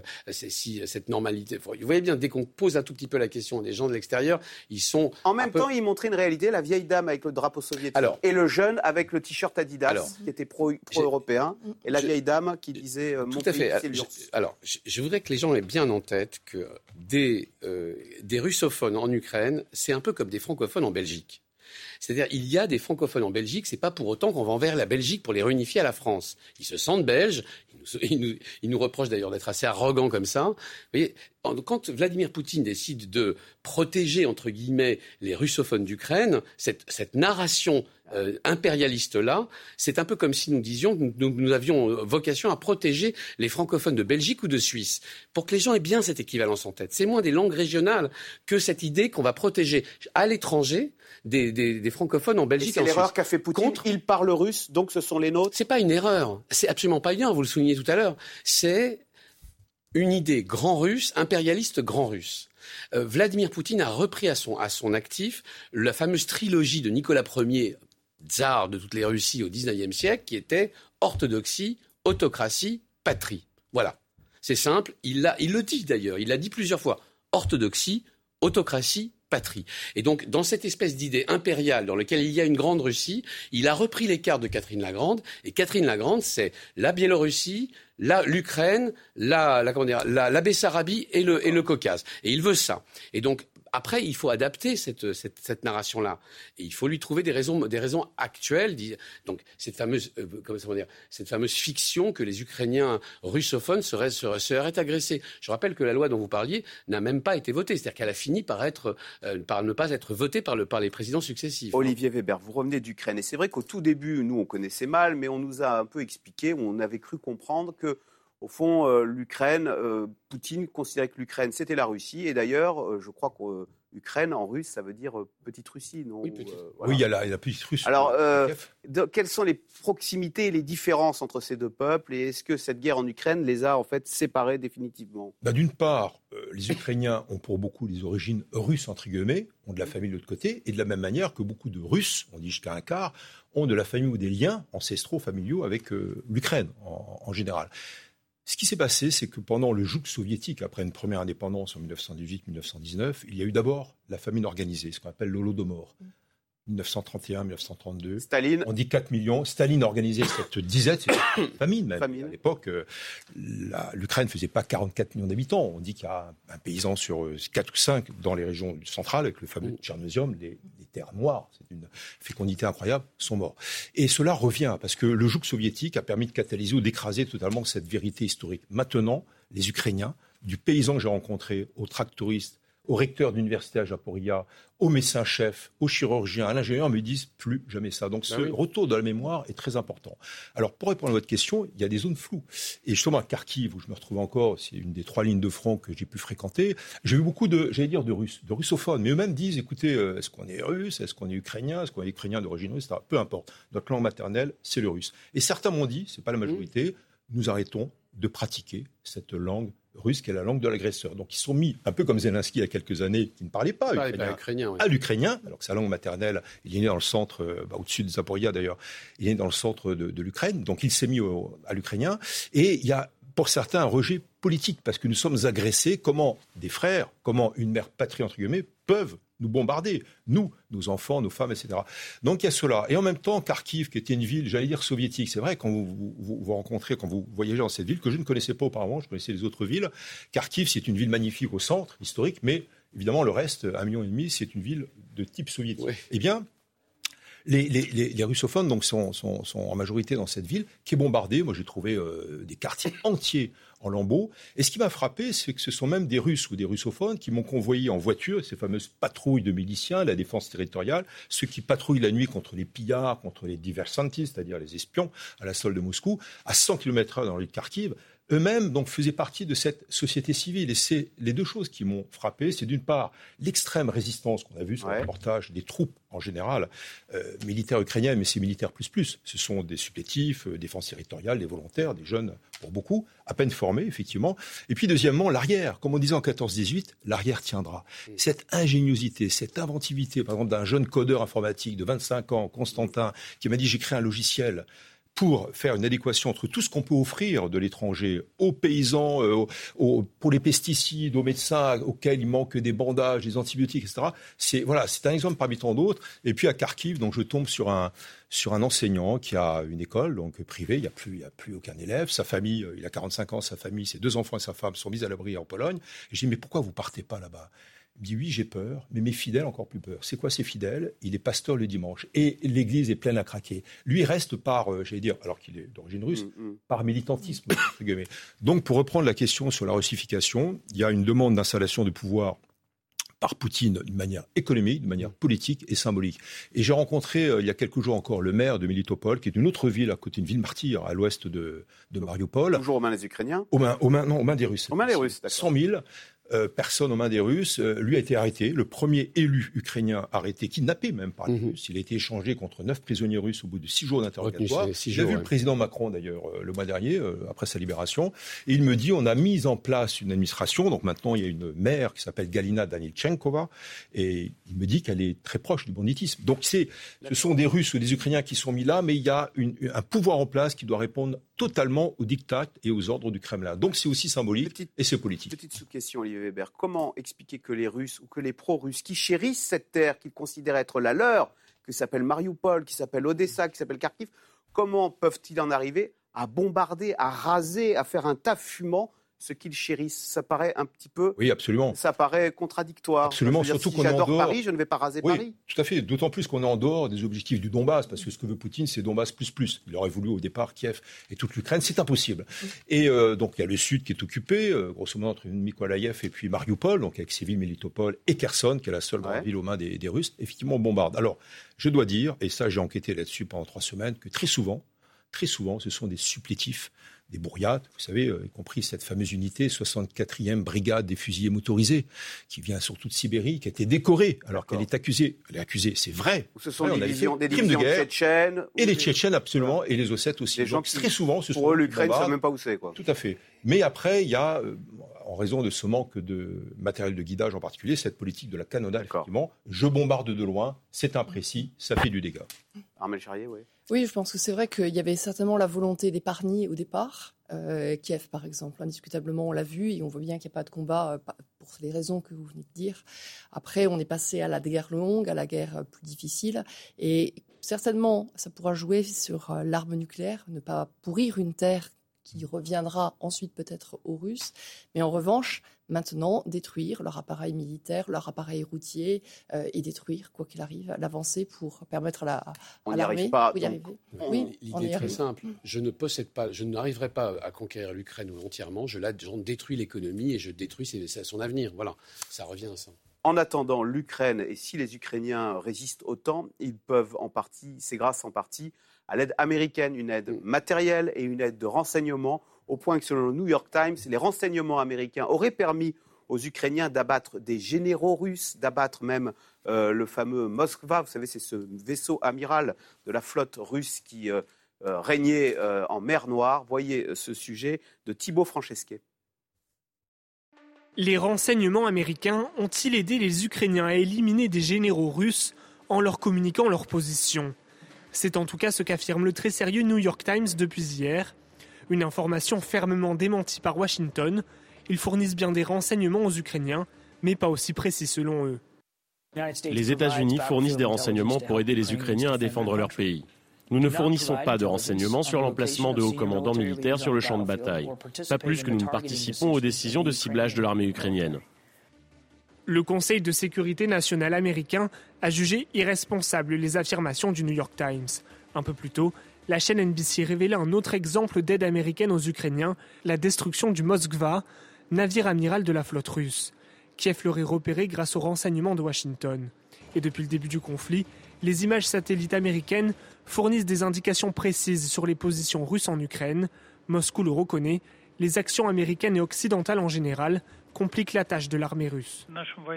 si cette normalité. Vous voyez bien, dès qu'on pose un tout petit peu la question des gens de l'extérieur, ils sont. En même temps, ils montraient une réalité. La vieille dame avec le drapeau soviétique et le jeune avec le t-shirt Adidas qui était pro-européen. Et la vieille dame qui disait mon pays, c'est l'URSS. Je voudrais que les gens aient bien en tête que des russophones en Ukraine, c'est un peu comme des francophones en Belgique. C'est-à-dire, il y a des francophones en Belgique, c'est pas pour autant qu'on va envers la Belgique pour les réunifier à la France. Ils se sentent belges, ils nous reprochent d'ailleurs d'être assez arrogants comme ça. Vous voyez, quand Vladimir Poutine décide de protéger, entre guillemets, les russophones d'Ukraine, cette narration impérialiste-là, c'est un peu comme si nous disions que nous avions vocation à protéger les francophones de Belgique ou de Suisse. Pour que les gens aient bien cette équivalence en tête. C'est moins des langues régionales que cette idée qu'on va protéger à l'étranger des francophones en Belgique et en Suisse. C'est l'erreur qu'a fait Poutine. Ils parlent russe, donc ce sont les nôtres. C'est pas une erreur. C'est absolument pas une erreur, vous le soulignez tout à l'heure. C'est une idée grand russe, impérialiste grand russe. Vladimir Poutine a repris à son actif la fameuse trilogie de Nicolas Ier tsars de toutes les Russies au XIXe siècle, qui était orthodoxie, autocratie, patrie. Voilà. C'est simple, il le dit d'ailleurs, il l'a dit plusieurs fois. Orthodoxie, autocratie, patrie. Et donc, dans cette espèce d'idée impériale dans laquelle il y a une grande Russie, il a repris les cartes de Catherine la Grande. Et Catherine la Grande, c'est la Biélorussie, l'Ukraine, la Bessarabie et le Caucase. Et il veut ça. Et donc, après, il faut adapter cette narration-là. Et il faut lui trouver des raisons actuelles. Donc, cette fameuse fiction que les Ukrainiens russophones seraient agressés. Je rappelle que la loi dont vous parliez n'a même pas été votée. C'est-à-dire qu'elle a fini par ne pas être votée par les présidents successifs. Olivier Weber, vous revenez d'Ukraine. Et c'est vrai qu'au tout début, nous, on connaissait mal, mais on nous a un peu expliqué, on avait cru comprendre que au fond, l'Ukraine, Poutine considérait que l'Ukraine, c'était la Russie. Et d'ailleurs, je crois qu'Ukraine, en russe, ça veut dire petite Russie, non? Oui, voilà. Oui, il y a la petite Russie. Alors, quelles sont les proximités et les différences entre ces deux peuples? Et est-ce que cette guerre en Ukraine les a en fait séparés définitivement? D'une part, les Ukrainiens ont pour beaucoup des origines russes, entre guillemets, ont de la famille de l'autre côté. Et de la même manière que beaucoup de Russes, on dit jusqu'à un quart, ont de la famille ou des liens ancestraux, familiaux avec l'Ukraine en général. Ce qui s'est passé, c'est que pendant le joug soviétique, après une première indépendance en 1918-1919, il y a eu d'abord la famine organisée, ce qu'on appelle l'Holodomor. 1931-1932. Staline. On dit 4 millions. Staline organisait cette disette, cette famine même. À l'époque, l'Ukraine ne faisait pas 44 millions d'habitants. On dit qu'il y a un paysan sur 4 ou 5 dans les régions centrales, avec le fameux Tchernosium, les terres noires, c'est une fécondité incroyable, sont morts. Et cela revient, parce que le joug soviétique a permis de catalyser ou d'écraser totalement cette vérité historique. Maintenant, les Ukrainiens, du paysan que j'ai rencontré, au tractoriste, au recteur d'université à Japoria, au médecin-chef, au chirurgien, à l'ingénieur, me disent plus jamais ça. Donc ce retour de la mémoire est très important. Alors pour répondre à votre question, il y a des zones floues. Et justement à Kharkiv, où je me retrouve encore, c'est une des 3 lignes de front que j'ai pu fréquenter, j'ai eu beaucoup de Russes, de russophones. Mais eux-mêmes disent, écoutez, est-ce qu'on est russe, est-ce qu'on est ukrainien, est-ce qu'on est ukrainien d'origine russe, etc. Peu importe. Notre langue maternelle, c'est le russe. Et certains m'ont dit, c'est pas la majorité, nous arrêtons de pratiquer cette langue russe qui est la langue de l'agresseur. Donc ils sont mis, un peu comme Zelensky il y a quelques années, qui ne parlait pas ukrainien, à l'ukrainien, alors que sa langue maternelle, il est né dans le centre, au-dessus de Zaporia d'ailleurs, il est né dans le centre de l'Ukraine, donc il s'est mis à l'ukrainien, et il y a pour certains un rejet politique, parce que nous sommes agressés, comment des frères, comment une mère patrie, entre guillemets, peuvent nous bombarder, nous, nos enfants, nos femmes, etc. Donc il y a cela. Et en même temps, Kharkiv, qui était une ville, j'allais dire soviétique, c'est vrai, quand vous rencontrez, quand vous voyagez dans cette ville, que je ne connaissais pas auparavant, je connaissais les autres villes, Kharkiv, c'est une ville magnifique au centre, historique, mais évidemment, le reste, 1,5 million, c'est une ville de type soviétique. Oui. Eh bien, les russophones donc, sont en majorité dans cette ville, qui est bombardée. Moi, j'ai trouvé des quartiers entiers en lambeaux. Et ce qui m'a frappé, c'est que ce sont même des Russes ou des russophones qui m'ont convoyé en voiture, ces fameuses patrouilles de miliciens, la défense territoriale, ceux qui patrouillent la nuit contre les pillards, contre les diversantis, c'est-à-dire les espions, à la solde de Moscou, à 100 km/h dans les Kharkiv. Eux-mêmes donc faisaient partie de cette société civile. Et c'est les deux choses qui m'ont frappé. C'est d'une part l'extrême résistance qu'on a vue sur le reportage des troupes en général, militaires ukrainiens, mais c'est militaires plus. Ce sont des supplétifs, défense territoriale, des volontaires, des jeunes pour beaucoup, à peine formés effectivement. Et puis deuxièmement, l'arrière. Comme on disait en 14-18, l'arrière tiendra. Cette ingéniosité, cette inventivité, par exemple d'un jeune codeur informatique de 25 ans, Constantin, qui m'a dit j'ai créé un logiciel pour faire une adéquation entre tout ce qu'on peut offrir de l'étranger aux paysans, pour les pesticides, aux médecins auxquels il manque des bandages, des antibiotiques, etc. C'est un exemple parmi tant d'autres. Et puis à Kharkiv, donc je tombe sur un enseignant qui a une école donc privée, il n'y a plus aucun élève. Sa famille, il a 45 ans, sa famille, ses 2 enfants et sa femme sont mis à l'abri en Pologne. Et je dis mais pourquoi vous partez pas là-bas ? Il me dit oui, j'ai peur, mais mes fidèles encore plus peur. C'est quoi ces fidèles ? Il est pasteur le dimanche et l'église est pleine à craquer. Lui il reste par, alors qu'il est d'origine russe, par militantisme. Donc pour reprendre la question sur la russification, il y a une demande d'installation de pouvoir par Poutine d'une manière économique, d'une manière politique et symbolique. Et j'ai rencontré il y a quelques jours encore le maire de Melitopol, qui est une autre ville à côté, une ville martyre à l'ouest de Mariupol. Toujours aux mains des Ukrainiens ? Aux mains des Russes. Aux mains des Russes, d'accord. 100 000. personne aux mains des Russes. Lui a été arrêté, le premier élu ukrainien arrêté, kidnappé même par les Russes. Il a été échangé contre 9 prisonniers russes au bout de 6 jours d'interrogatoire. J'ai vu le président Macron d'ailleurs le mois dernier, après sa libération. Et il me dit, on a mis en place une administration. Donc maintenant, il y a une maire qui s'appelle Galina Danilchenkova. Et il me dit qu'elle est très proche du banditisme. Donc ce sont des Russes ou des Ukrainiens qui sont mis là, mais il y a un pouvoir en place qui doit répondre totalement aux diktats et aux ordres du Kremlin. Donc c'est aussi symbolique et c'est politique. Petite sous-question, Olivier Weber. Comment expliquer que les Russes ou que les pro-russes qui chérissent cette terre qu'ils considèrent être la leur, qui s'appelle Mariupol, qui s'appelle Odessa, qui s'appelle Kharkiv, comment peuvent-ils en arriver à bombarder, à raser, à faire un tas fumant ce qu'ils chérissent? Ça paraît un petit peu... Oui, absolument. Ça paraît contradictoire. Absolument, surtout qu'on est en dehors... j'adore Paris, je ne vais pas raser Paris. Tout à fait, d'autant plus qu'on est en dehors des objectifs du Donbass, parce que ce que veut Poutine, c'est Donbass plus. Il aurait voulu au départ Kiev et toute l'Ukraine, c'est impossible. Et donc il y a le sud qui est occupé, grosso modo entre Mykolaïev et puis Mariupol, donc avec ses villes Mélitopol et Kherson, qui est la seule grande ville aux mains des Russes, effectivement on bombarde. Alors, je dois dire, et ça j'ai enquêté là-dessus pendant 3 semaines, que très souvent, ce sont des supplétifs, des bourriades, vous savez, y compris cette fameuse unité, 64e brigade des fusiliers motorisés, qui vient surtout de Sibérie, qui a été décorée, alors qu'elle est accusée. Elle est accusée, c'est vrai. Ce sont des divisions tchétchènes. Et les Tchétchènes, absolument, et les Ossètes aussi. Les gens donc, très souvent, ce sont pour eux, l'Ukraine ne sait même pas où c'est, quoi. Tout à fait. Mais après, il y a, en raison de ce manque de matériel de guidage en particulier, cette politique de la canonnade, effectivement. Je bombarde de loin, c'est imprécis, ça fait du dégât. Armel Charrier, oui. Oui, je pense que c'est vrai qu'il y avait certainement la volonté d'épargner au départ. Kiev, par exemple, indiscutablement, on l'a vu, et on voit bien qu'il n'y a pas de combat pour les raisons que vous venez de dire. Après, on est passé à la guerre longue, à la guerre plus difficile, et certainement, ça pourra jouer sur l'arme nucléaire, ne pas pourrir une terre qui reviendra ensuite peut-être aux Russes, mais en revanche, maintenant, détruire leur appareil militaire, leur appareil routier, et détruire, quoi qu'il arrive, l'avancée pour permettre à l'armée d'y arriver. L'idée est très simple. Je n'arriverai pas à conquérir l'Ukraine entièrement. J'en détruis l'économie et je détruis son avenir. Voilà, ça revient à ça. En attendant, l'Ukraine, et si les Ukrainiens résistent autant, ils peuvent en partie, c'est grâce en partie à l'aide américaine, une aide matérielle et une aide de renseignement, au point que selon le New York Times, les renseignements américains auraient permis aux Ukrainiens d'abattre des généraux russes, d'abattre même le fameux Moskva. Vous savez, c'est ce vaisseau amiral de la flotte russe qui régnait en mer Noire. Voyez ce sujet de Thibaut Francesquet. Les renseignements américains ont-ils aidé les Ukrainiens à éliminer des généraux russes en leur communiquant leur position ? C'est en tout cas ce qu'affirme le très sérieux New York Times depuis hier. Une information fermement démentie par Washington. Ils fournissent bien des renseignements aux Ukrainiens, mais pas aussi précis selon eux. Les États-Unis fournissent des renseignements pour aider les Ukrainiens à défendre leur pays. Nous ne fournissons pas de renseignements sur l'emplacement de hauts commandants militaires sur le champ de bataille, pas plus que nous ne participons aux décisions de ciblage de l'armée ukrainienne. Le Conseil de sécurité nationale américain a jugé irresponsables les affirmations du New York Times. Un peu plus tôt, la chaîne NBC révélait un autre exemple d'aide américaine aux Ukrainiens, la destruction du Moskva, navire amiral de la flotte russe. Kiev l'aurait repéré grâce aux renseignements de Washington. Et depuis le début du conflit, les images satellites américaines fournissent des indications précises sur les positions russes en Ukraine. Moscou le reconnaît, les actions américaines et occidentales en général compliquent la tâche de l'armée russe.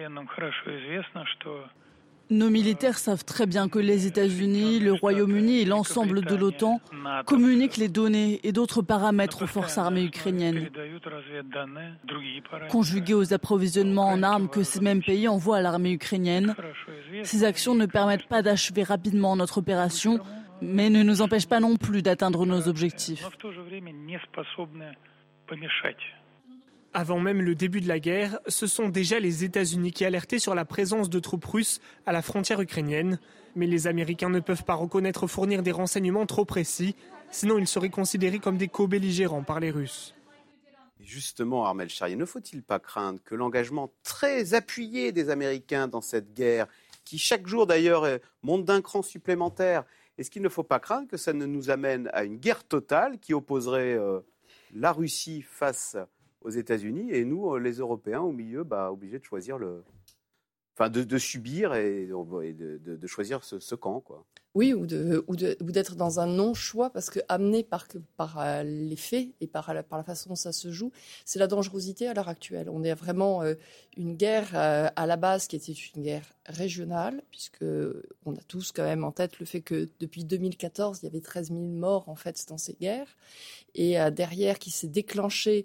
Nos militaires savent très bien que les États-Unis, le Royaume-Uni et l'ensemble de l'OTAN communiquent les données et d'autres paramètres aux forces armées ukrainiennes. Conjugués aux approvisionnements en armes que ces mêmes pays envoient à l'armée ukrainienne, ces actions ne permettent pas d'achever rapidement notre opération, mais ne nous empêchent pas non plus d'atteindre nos objectifs. Avant même le début de la guerre, ce sont déjà les États-Unis qui alertaient sur la présence de troupes russes à la frontière ukrainienne. Mais les Américains ne peuvent pas reconnaître fournir des renseignements trop précis, sinon ils seraient considérés comme des co-belligérants par les Russes. Justement, Armel Charrier, ne faut-il pas craindre que l'engagement très appuyé des Américains dans cette guerre, qui chaque jour d'ailleurs monte d'un cran supplémentaire, est-ce qu'il ne faut pas craindre que ça ne nous amène à une guerre totale qui opposerait la Russie face aux États-Unis et nous, les Européens, au milieu, obligés de choisir Enfin, de subir et de choisir ce camp, quoi. Oui, ou d'être dans un non-choix, parce que amené par les faits et par la façon dont ça se joue, c'est la dangerosité à l'heure actuelle. On est vraiment une guerre à la base qui était une guerre régionale, puisque on a tous quand même en tête le fait que depuis 2014, il y avait 13 000 morts en fait dans ces guerres, et derrière qui s'est déclenchée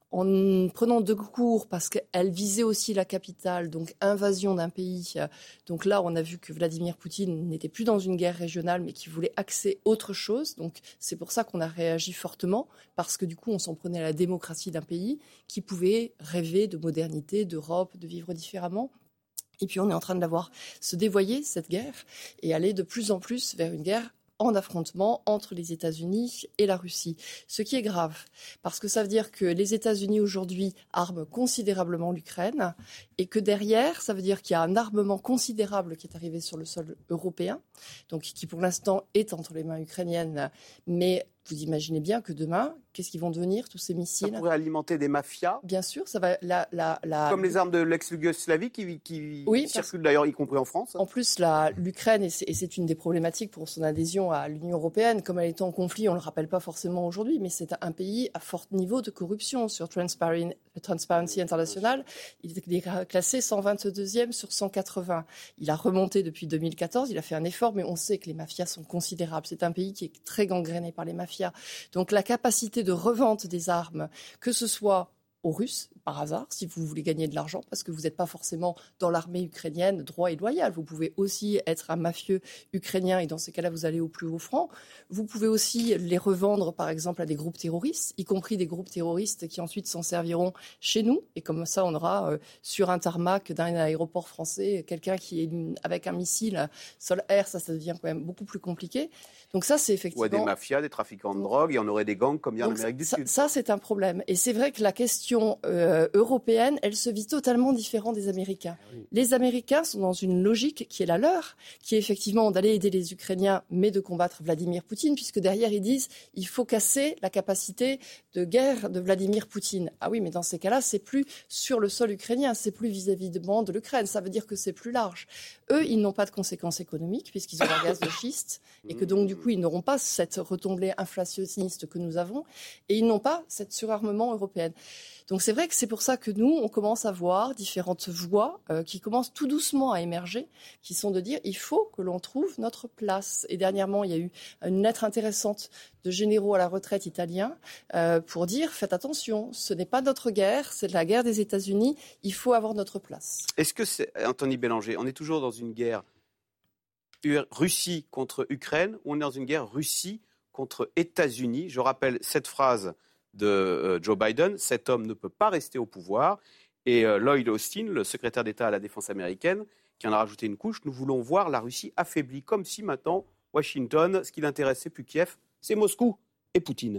en prenant de court, parce qu'elle visait aussi la capitale, donc invasion d'un pays. Donc là, on a vu que Vladimir Poutine n'était plus dans une guerre régionale, mais qu'il voulait axer autre chose. Donc c'est pour ça qu'on a réagi fortement, parce que du coup, on s'en prenait à la démocratie d'un pays qui pouvait rêver de modernité, d'Europe, de vivre différemment. Et puis on est en train de la voir se dévoyer, cette guerre, et aller de plus en plus vers une guerre en affrontement entre les États-Unis et la Russie. Ce qui est grave, parce que ça veut dire que les États-Unis aujourd'hui arment considérablement l'Ukraine, et que derrière, ça veut dire qu'il y a un armement considérable qui est arrivé sur le sol européen, donc qui pour l'instant est entre les mains ukrainiennes, mais vous imaginez bien que demain, qu'est-ce qu'ils vont devenir, tous ces missiles ? Ça pourrait alimenter des mafias. Bien sûr, ça va. Comme les armes de l'ex-Yougoslavie qui circulent d'ailleurs, y compris en France. En plus, l'Ukraine, et c'est une des problématiques pour son adhésion à l'Union européenne, comme elle est en conflit, on ne le rappelle pas forcément aujourd'hui, mais c'est un pays à fort niveau de corruption. Sur Transparency International, il est classé 122e sur 180. Il a remonté depuis 2014, il a fait un effort, mais on sait que les mafias sont considérables. C'est un pays qui est très gangréné par les mafias. Donc la capacité de revente des armes, que ce soit aux Russes, par hasard, si vous voulez gagner de l'argent, parce que vous n'êtes pas forcément dans l'armée ukrainienne droit et loyal. Vous pouvez aussi être un mafieux ukrainien, et dans ces cas-là, vous allez au plus haut franc. Vous pouvez aussi les revendre, par exemple, à des groupes terroristes, y compris des groupes terroristes qui ensuite s'en serviront chez nous. Et comme ça, on aura sur un tarmac d'un aéroport français quelqu'un qui est avec un missile sol-air. Ça devient quand même beaucoup plus compliqué. Donc ça, c'est effectivement... Ou à des mafias, des trafiquants de drogue, et on aurait des gangs comme il y a en Amérique du Sud. Ça, c'est un problème. Et c'est vrai que la question européenne, elle se vit totalement différent des Américains. Oui. Les Américains sont dans une logique qui est la leur, qui est effectivement d'aller aider les Ukrainiens, mais de combattre Vladimir Poutine, puisque derrière, ils disent il faut casser la capacité de guerre de Vladimir Poutine. Ah oui, mais dans ces cas-là, c'est plus sur le sol ukrainien, c'est plus vis-à-vis de l'Ukraine. Ça veut dire que c'est plus large. Eux, ils n'ont pas de conséquences économiques, puisqu'ils ont un gaz de schiste, et que donc, du coup, ils n'auront pas cette retombée inflationniste que nous avons, et ils n'ont pas cette surarmement européenne. Donc c'est vrai que c'est pour ça que nous, on commence à voir différentes voies qui commencent tout doucement à émerger, qui sont de dire il faut que l'on trouve notre place. Et dernièrement, il y a eu une lettre intéressante de généraux à la retraite italiens pour dire faites attention, ce n'est pas notre guerre, c'est la guerre des États-Unis, il faut avoir notre place. Est-ce que c'est, Anthony Bélanger, on est toujours dans une guerre Russie contre Ukraine, ou on est dans une guerre Russie contre États-Unis ? Je rappelle cette phrase de Joe Biden, cet homme ne peut pas rester au pouvoir. Et Lloyd Austin, le secrétaire d'État à la défense américaine, qui en a rajouté une couche, nous voulons voir la Russie affaiblie, comme si maintenant, Washington, ce qui l'intéressait plus Kiev, c'est Moscou et Poutine.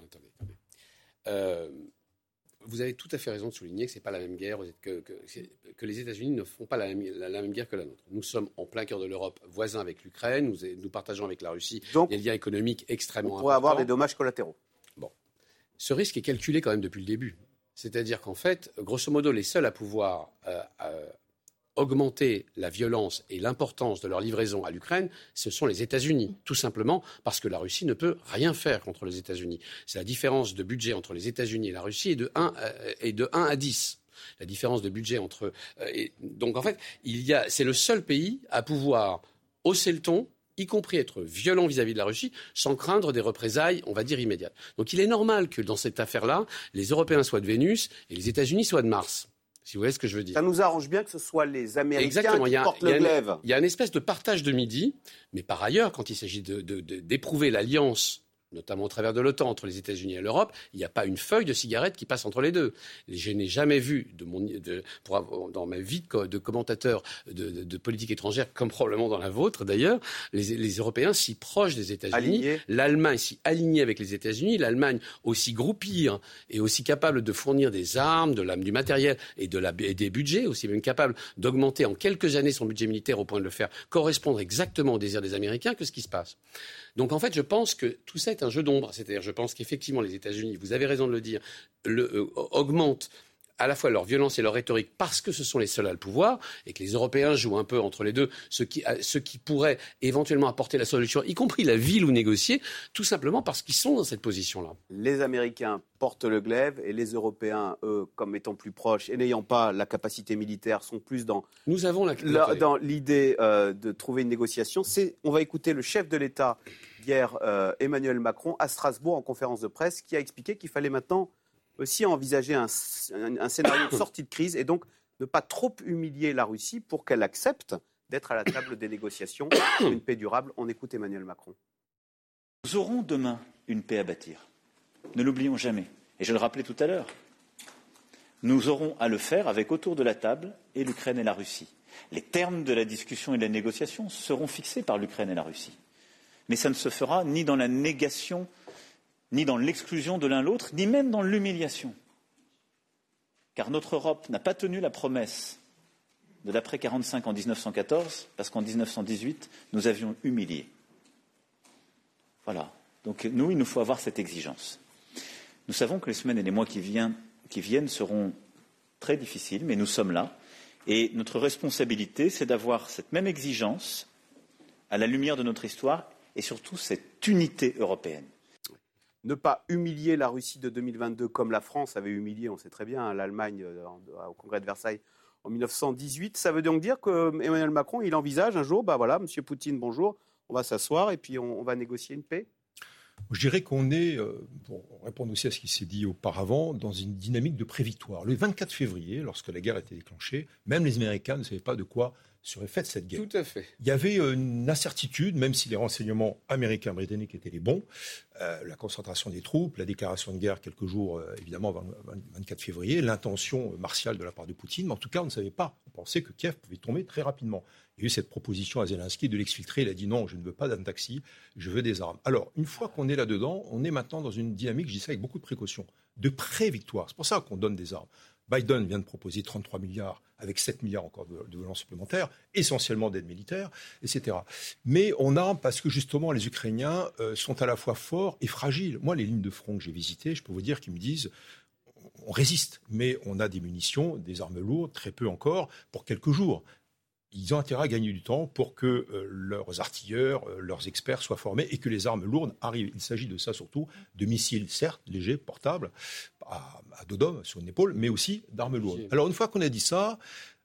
Attendez. Vous avez tout à fait raison de souligner que ce n'est pas la même guerre, que les États-Unis ne font pas la même guerre que la nôtre. Nous sommes en plein cœur de l'Europe, voisins avec l'Ukraine, nous partageons avec la Russie des liens économiques extrêmement importants. On pourrait avoir des dommages collatéraux. Bon. Ce risque est calculé quand même depuis le début. C'est-à-dire qu'en fait, grosso modo, les seuls à pouvoir augmenter la violence et l'importance de leur livraison à l'Ukraine, ce sont les États-Unis. Tout simplement parce que la Russie ne peut rien faire contre les États-Unis. C'est la différence de budget entre les États-Unis et la Russie est de 1 à 10. La différence de budget entre... donc en fait, c'est le seul pays à pouvoir hausser le ton, y compris être violent vis-à-vis de la Russie, sans craindre des représailles, on va dire, immédiates. Donc il est normal que dans cette affaire-là, les Européens soient de Vénus et les États-Unis soient de Mars. Si vous voyez ce que je veux dire. Ça nous arrange bien que ce soit les Américains qui portent le glaive. Il y a une espèce de partage de Midi, mais par ailleurs, quand il s'agit d'éprouver l'alliance, notamment au travers de l'OTAN, entre les États-Unis et l'Europe, il n'y a pas une feuille de cigarette qui passe entre les deux. Je n'ai jamais vu, dans ma vie de commentateur de politique étrangère, comme probablement dans la vôtre d'ailleurs, les Européens si proches des États-Unis, l'Allemagne si alignée avec les États-Unis, l'Allemagne aussi groupir et aussi capable de fournir des armes, du matériel et des budgets, aussi même capable d'augmenter en quelques années son budget militaire au point de le faire correspondre exactement aux désirs des Américains que ce qui se passe. Donc en fait, je pense que tout ça est un jeu d'ombre. C'est-à-dire, je pense qu'effectivement, les États-Unis, vous avez raison de le dire, augmentent à la fois leur violence et leur rhétorique parce que ce sont les seuls à le pouvoir et que les Européens jouent un peu entre les deux, ce qui pourrait éventuellement apporter la solution, y compris la ville ou négocier, tout simplement parce qu'ils sont dans cette position-là. Les Américains portent le glaive et les Européens, eux, comme étant plus proches et n'ayant pas la capacité militaire, sont plus dans l'idée de trouver une négociation. On va écouter le chef de l'État hier, Emmanuel Macron, à Strasbourg en conférence de presse, qui a expliqué qu'il fallait maintenant aussi envisager un scénario de sortie de crise et donc ne pas trop humilier la Russie pour qu'elle accepte d'être à la table des négociations pour une paix durable. On écoute Emmanuel Macron. Nous aurons demain une paix à bâtir. Ne l'oublions jamais. Et je le rappelais tout à l'heure. Nous aurons à le faire avec autour de la table et l'Ukraine et la Russie. Les termes de la discussion et de la négociation seront fixés par l'Ukraine et la Russie. Mais ça ne se fera ni dans la négation, ni dans l'exclusion de l'un l'autre, ni même dans l'humiliation. Car notre Europe n'a pas tenu la promesse de l'après-45 en 1914, parce qu'en 1918, nous avions humilié. Voilà. Donc nous, il nous faut avoir cette exigence. Nous savons que les semaines et les mois qui viennent seront très difficiles, mais nous sommes là. Et notre responsabilité, c'est d'avoir cette même exigence à la lumière de notre histoire et surtout cette unité européenne. Ne pas humilier la Russie de 2022 comme la France avait humilié, on sait très bien, l'Allemagne au congrès de Versailles en 1918. Ça veut donc dire qu'Emmanuel Macron, il envisage un jour, Monsieur Poutine, bonjour, on va s'asseoir et puis on va négocier une paix. Je dirais qu'on est, pour répondre aussi à ce qui s'est dit auparavant, dans une dynamique de prévictoire. Le 24 février, lorsque la guerre a été déclenchée, même les Américains ne savaient pas de quoi serait faite cette guerre. Tout à fait. Il y avait une incertitude, même si les renseignements américains, britanniques étaient les bons, la concentration des troupes, la déclaration de guerre quelques jours, évidemment, avant le 24 février, l'intention martiale de la part de Poutine, mais en tout cas, on ne savait pas. On pensait que Kiev pouvait tomber très rapidement. Il y a eu cette proposition à Zelensky de l'exfiltrer. Il a dit non, je ne veux pas d'un taxi, je veux des armes. Alors, une fois qu'on est là-dedans, on est maintenant dans une dynamique, je dis ça avec beaucoup de précaution, de pré-victoire. C'est pour ça qu'on donne des armes. Biden vient de proposer 33 milliards avec 7 milliards encore de violence supplémentaires, essentiellement d'aide militaire, etc. Mais on arme parce que justement les Ukrainiens sont à la fois forts et fragiles. Moi, les lignes de front que j'ai visitées, je peux vous dire qu'ils me disent on résiste, mais on a des munitions, des armes lourdes, très peu encore, pour quelques jours. Ils ont intérêt à gagner du temps pour que leurs artilleurs, leurs experts soient formés et que les armes lourdes arrivent. Il s'agit de ça surtout, de missiles, certes, légers, portables, à dos d'homme, sur une épaule, mais aussi d'armes lourdes. Alors une fois qu'on a dit ça,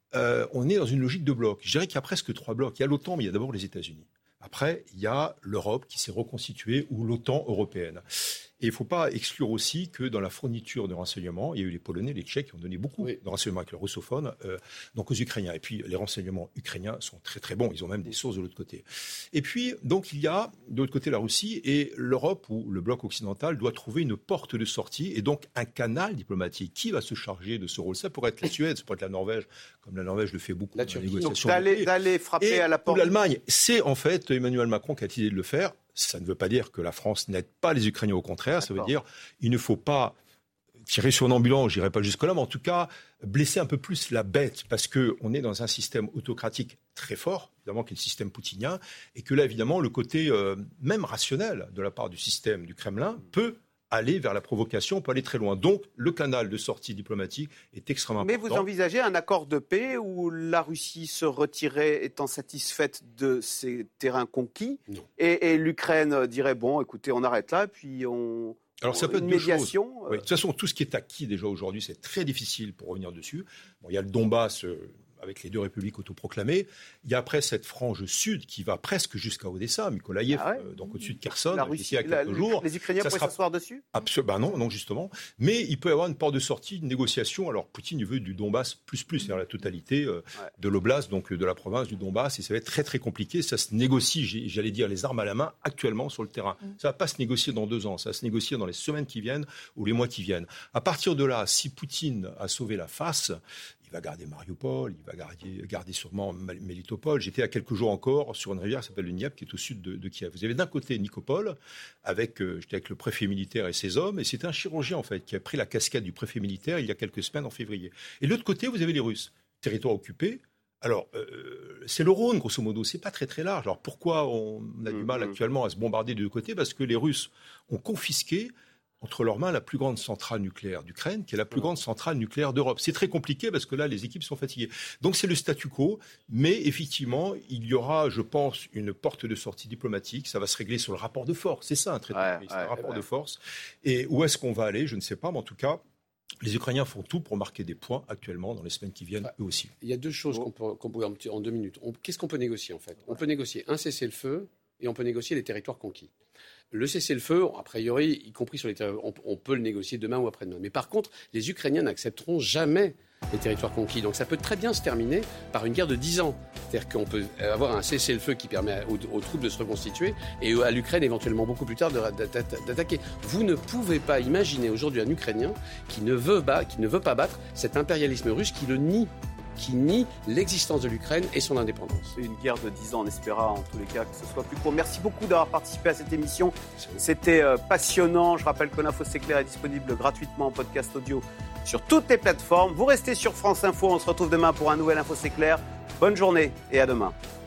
on est dans une logique de blocs. Je dirais qu'il y a presque 3 blocs. Il y a l'OTAN, mais il y a d'abord les États-Unis. Après, il y a l'Europe qui s'est reconstituée, ou l'OTAN européenne. Et il ne faut pas exclure aussi que dans la fourniture de renseignements, il y a eu les Polonais, les Tchèques qui ont donné beaucoup de renseignements avec le russophone, donc aux Ukrainiens. Et puis les renseignements ukrainiens sont très très bons, ils ont même des sources de l'autre côté. Et puis donc il y a de l'autre côté la Russie, et l'Europe ou le bloc occidental doit trouver une porte de sortie et donc un canal diplomatique. Qui va se charger de ce rôle? Ça pourrait être la Suède, ça pourrait être la Norvège, comme la Norvège le fait beaucoup dans les négociations. Donc d'aller frapper à la porte. Ou l'Allemagne, c'est en fait Emmanuel Macron qui a décidé de le faire. Ça ne veut pas dire que la France n'aide pas les Ukrainiens, au contraire. Ça veut dire qu'il ne faut pas tirer sur une ambulance, je n'irai pas jusque-là, mais en tout cas blesser un peu plus la bête, parce qu'on est dans un système autocratique très fort, évidemment, qui est le système poutinien, et que là, évidemment, le côté même rationnel de la part du système du Kremlin peut aller vers la provocation, peut aller très loin. Donc, le canal de sortie diplomatique est extrêmement important. Mais vous envisagez un accord de paix où la Russie se retirait étant satisfaite de ses terrains conquis et l'Ukraine dirait, bon, écoutez, on arrête là, puis on... Alors ça peut être une deux médiation. choses. Oui. De toute façon, tout ce qui est acquis déjà aujourd'hui, c'est très difficile pour revenir dessus. Bon, il y a le Donbass avec les 2 républiques autoproclamées. Il y a après cette frange sud qui va presque jusqu'à Odessa, Mykolaïev, donc au-dessus de Kherson, ici à quelques jours. Les Ukrainiens pourraient s'asseoir dessus ? Absolument, non, justement. Mais il peut y avoir une porte de sortie, une négociation. Alors Poutine, il veut du Donbass plus, c'est-à-dire la totalité de l'oblast, donc de la province du Donbass, et ça va être très très compliqué. Ça se négocie, j'allais dire, les armes à la main actuellement sur le terrain. Ça va pas se négocier dans 2 ans, ça va se négocier dans les semaines qui viennent ou les mois qui viennent. À partir de là, si Poutine a sauvé la face, il va garder Mariupol, il va garder sûrement Melitopol. J'étais à quelques jours encore sur une rivière qui s'appelle le Dniepr, qui est au sud de Kiev. Vous avez d'un côté Nikopol, j'étais avec le préfet militaire et ses hommes, et c'était un chirurgien en fait qui a pris la casquette du préfet militaire il y a quelques semaines en février. Et de l'autre côté, vous avez les Russes, territoire occupé. Alors, c'est le Rhône, grosso modo, c'est pas très très large. Alors pourquoi on a du mal actuellement à se bombarder de 2 côtés ? Parce que les Russes ont confisqué entre leurs mains la plus grande centrale nucléaire d'Ukraine, qui est la plus grande centrale nucléaire d'Europe. C'est très compliqué parce que là, les équipes sont fatiguées. Donc c'est le statu quo, mais effectivement, il y aura, je pense, une porte de sortie diplomatique. Ça va se régler sur le rapport de force. C'est ça un traité de paix, c'est un rapport de force. Et où est-ce qu'on va aller ? Je ne sais pas, mais en tout cas, les Ukrainiens font tout pour marquer des points actuellement dans les semaines qui viennent, eux aussi. Il y a deux choses qu'on peut en 2 minutes. Qu'est-ce qu'on peut négocier en fait ? On peut négocier un cessez-le-feu et on peut négocier les territoires conquis. Le cessez-le-feu, a priori, y compris sur les territoires, on peut le négocier demain ou après-demain. Mais par contre, les Ukrainiens n'accepteront jamais les territoires conquis. Donc ça peut très bien se terminer par une guerre de 10 ans. C'est-à-dire qu'on peut avoir un cessez-le-feu qui permet aux troupes de se reconstituer et à l'Ukraine éventuellement beaucoup plus tard d'attaquer. Vous ne pouvez pas imaginer aujourd'hui un Ukrainien qui ne veut pas battre cet impérialisme russe qui nie l'existence de l'Ukraine et son indépendance. Une guerre de 10 ans, on espérera en tous les cas que ce soit plus court. Merci beaucoup d'avoir participé à cette émission. C'était passionnant. Je rappelle que l'Info C'est Clair est disponible gratuitement en podcast audio sur toutes les plateformes. Vous restez sur France Info. On se retrouve demain pour un nouvel Info C'est Clair. Bonne journée et à demain.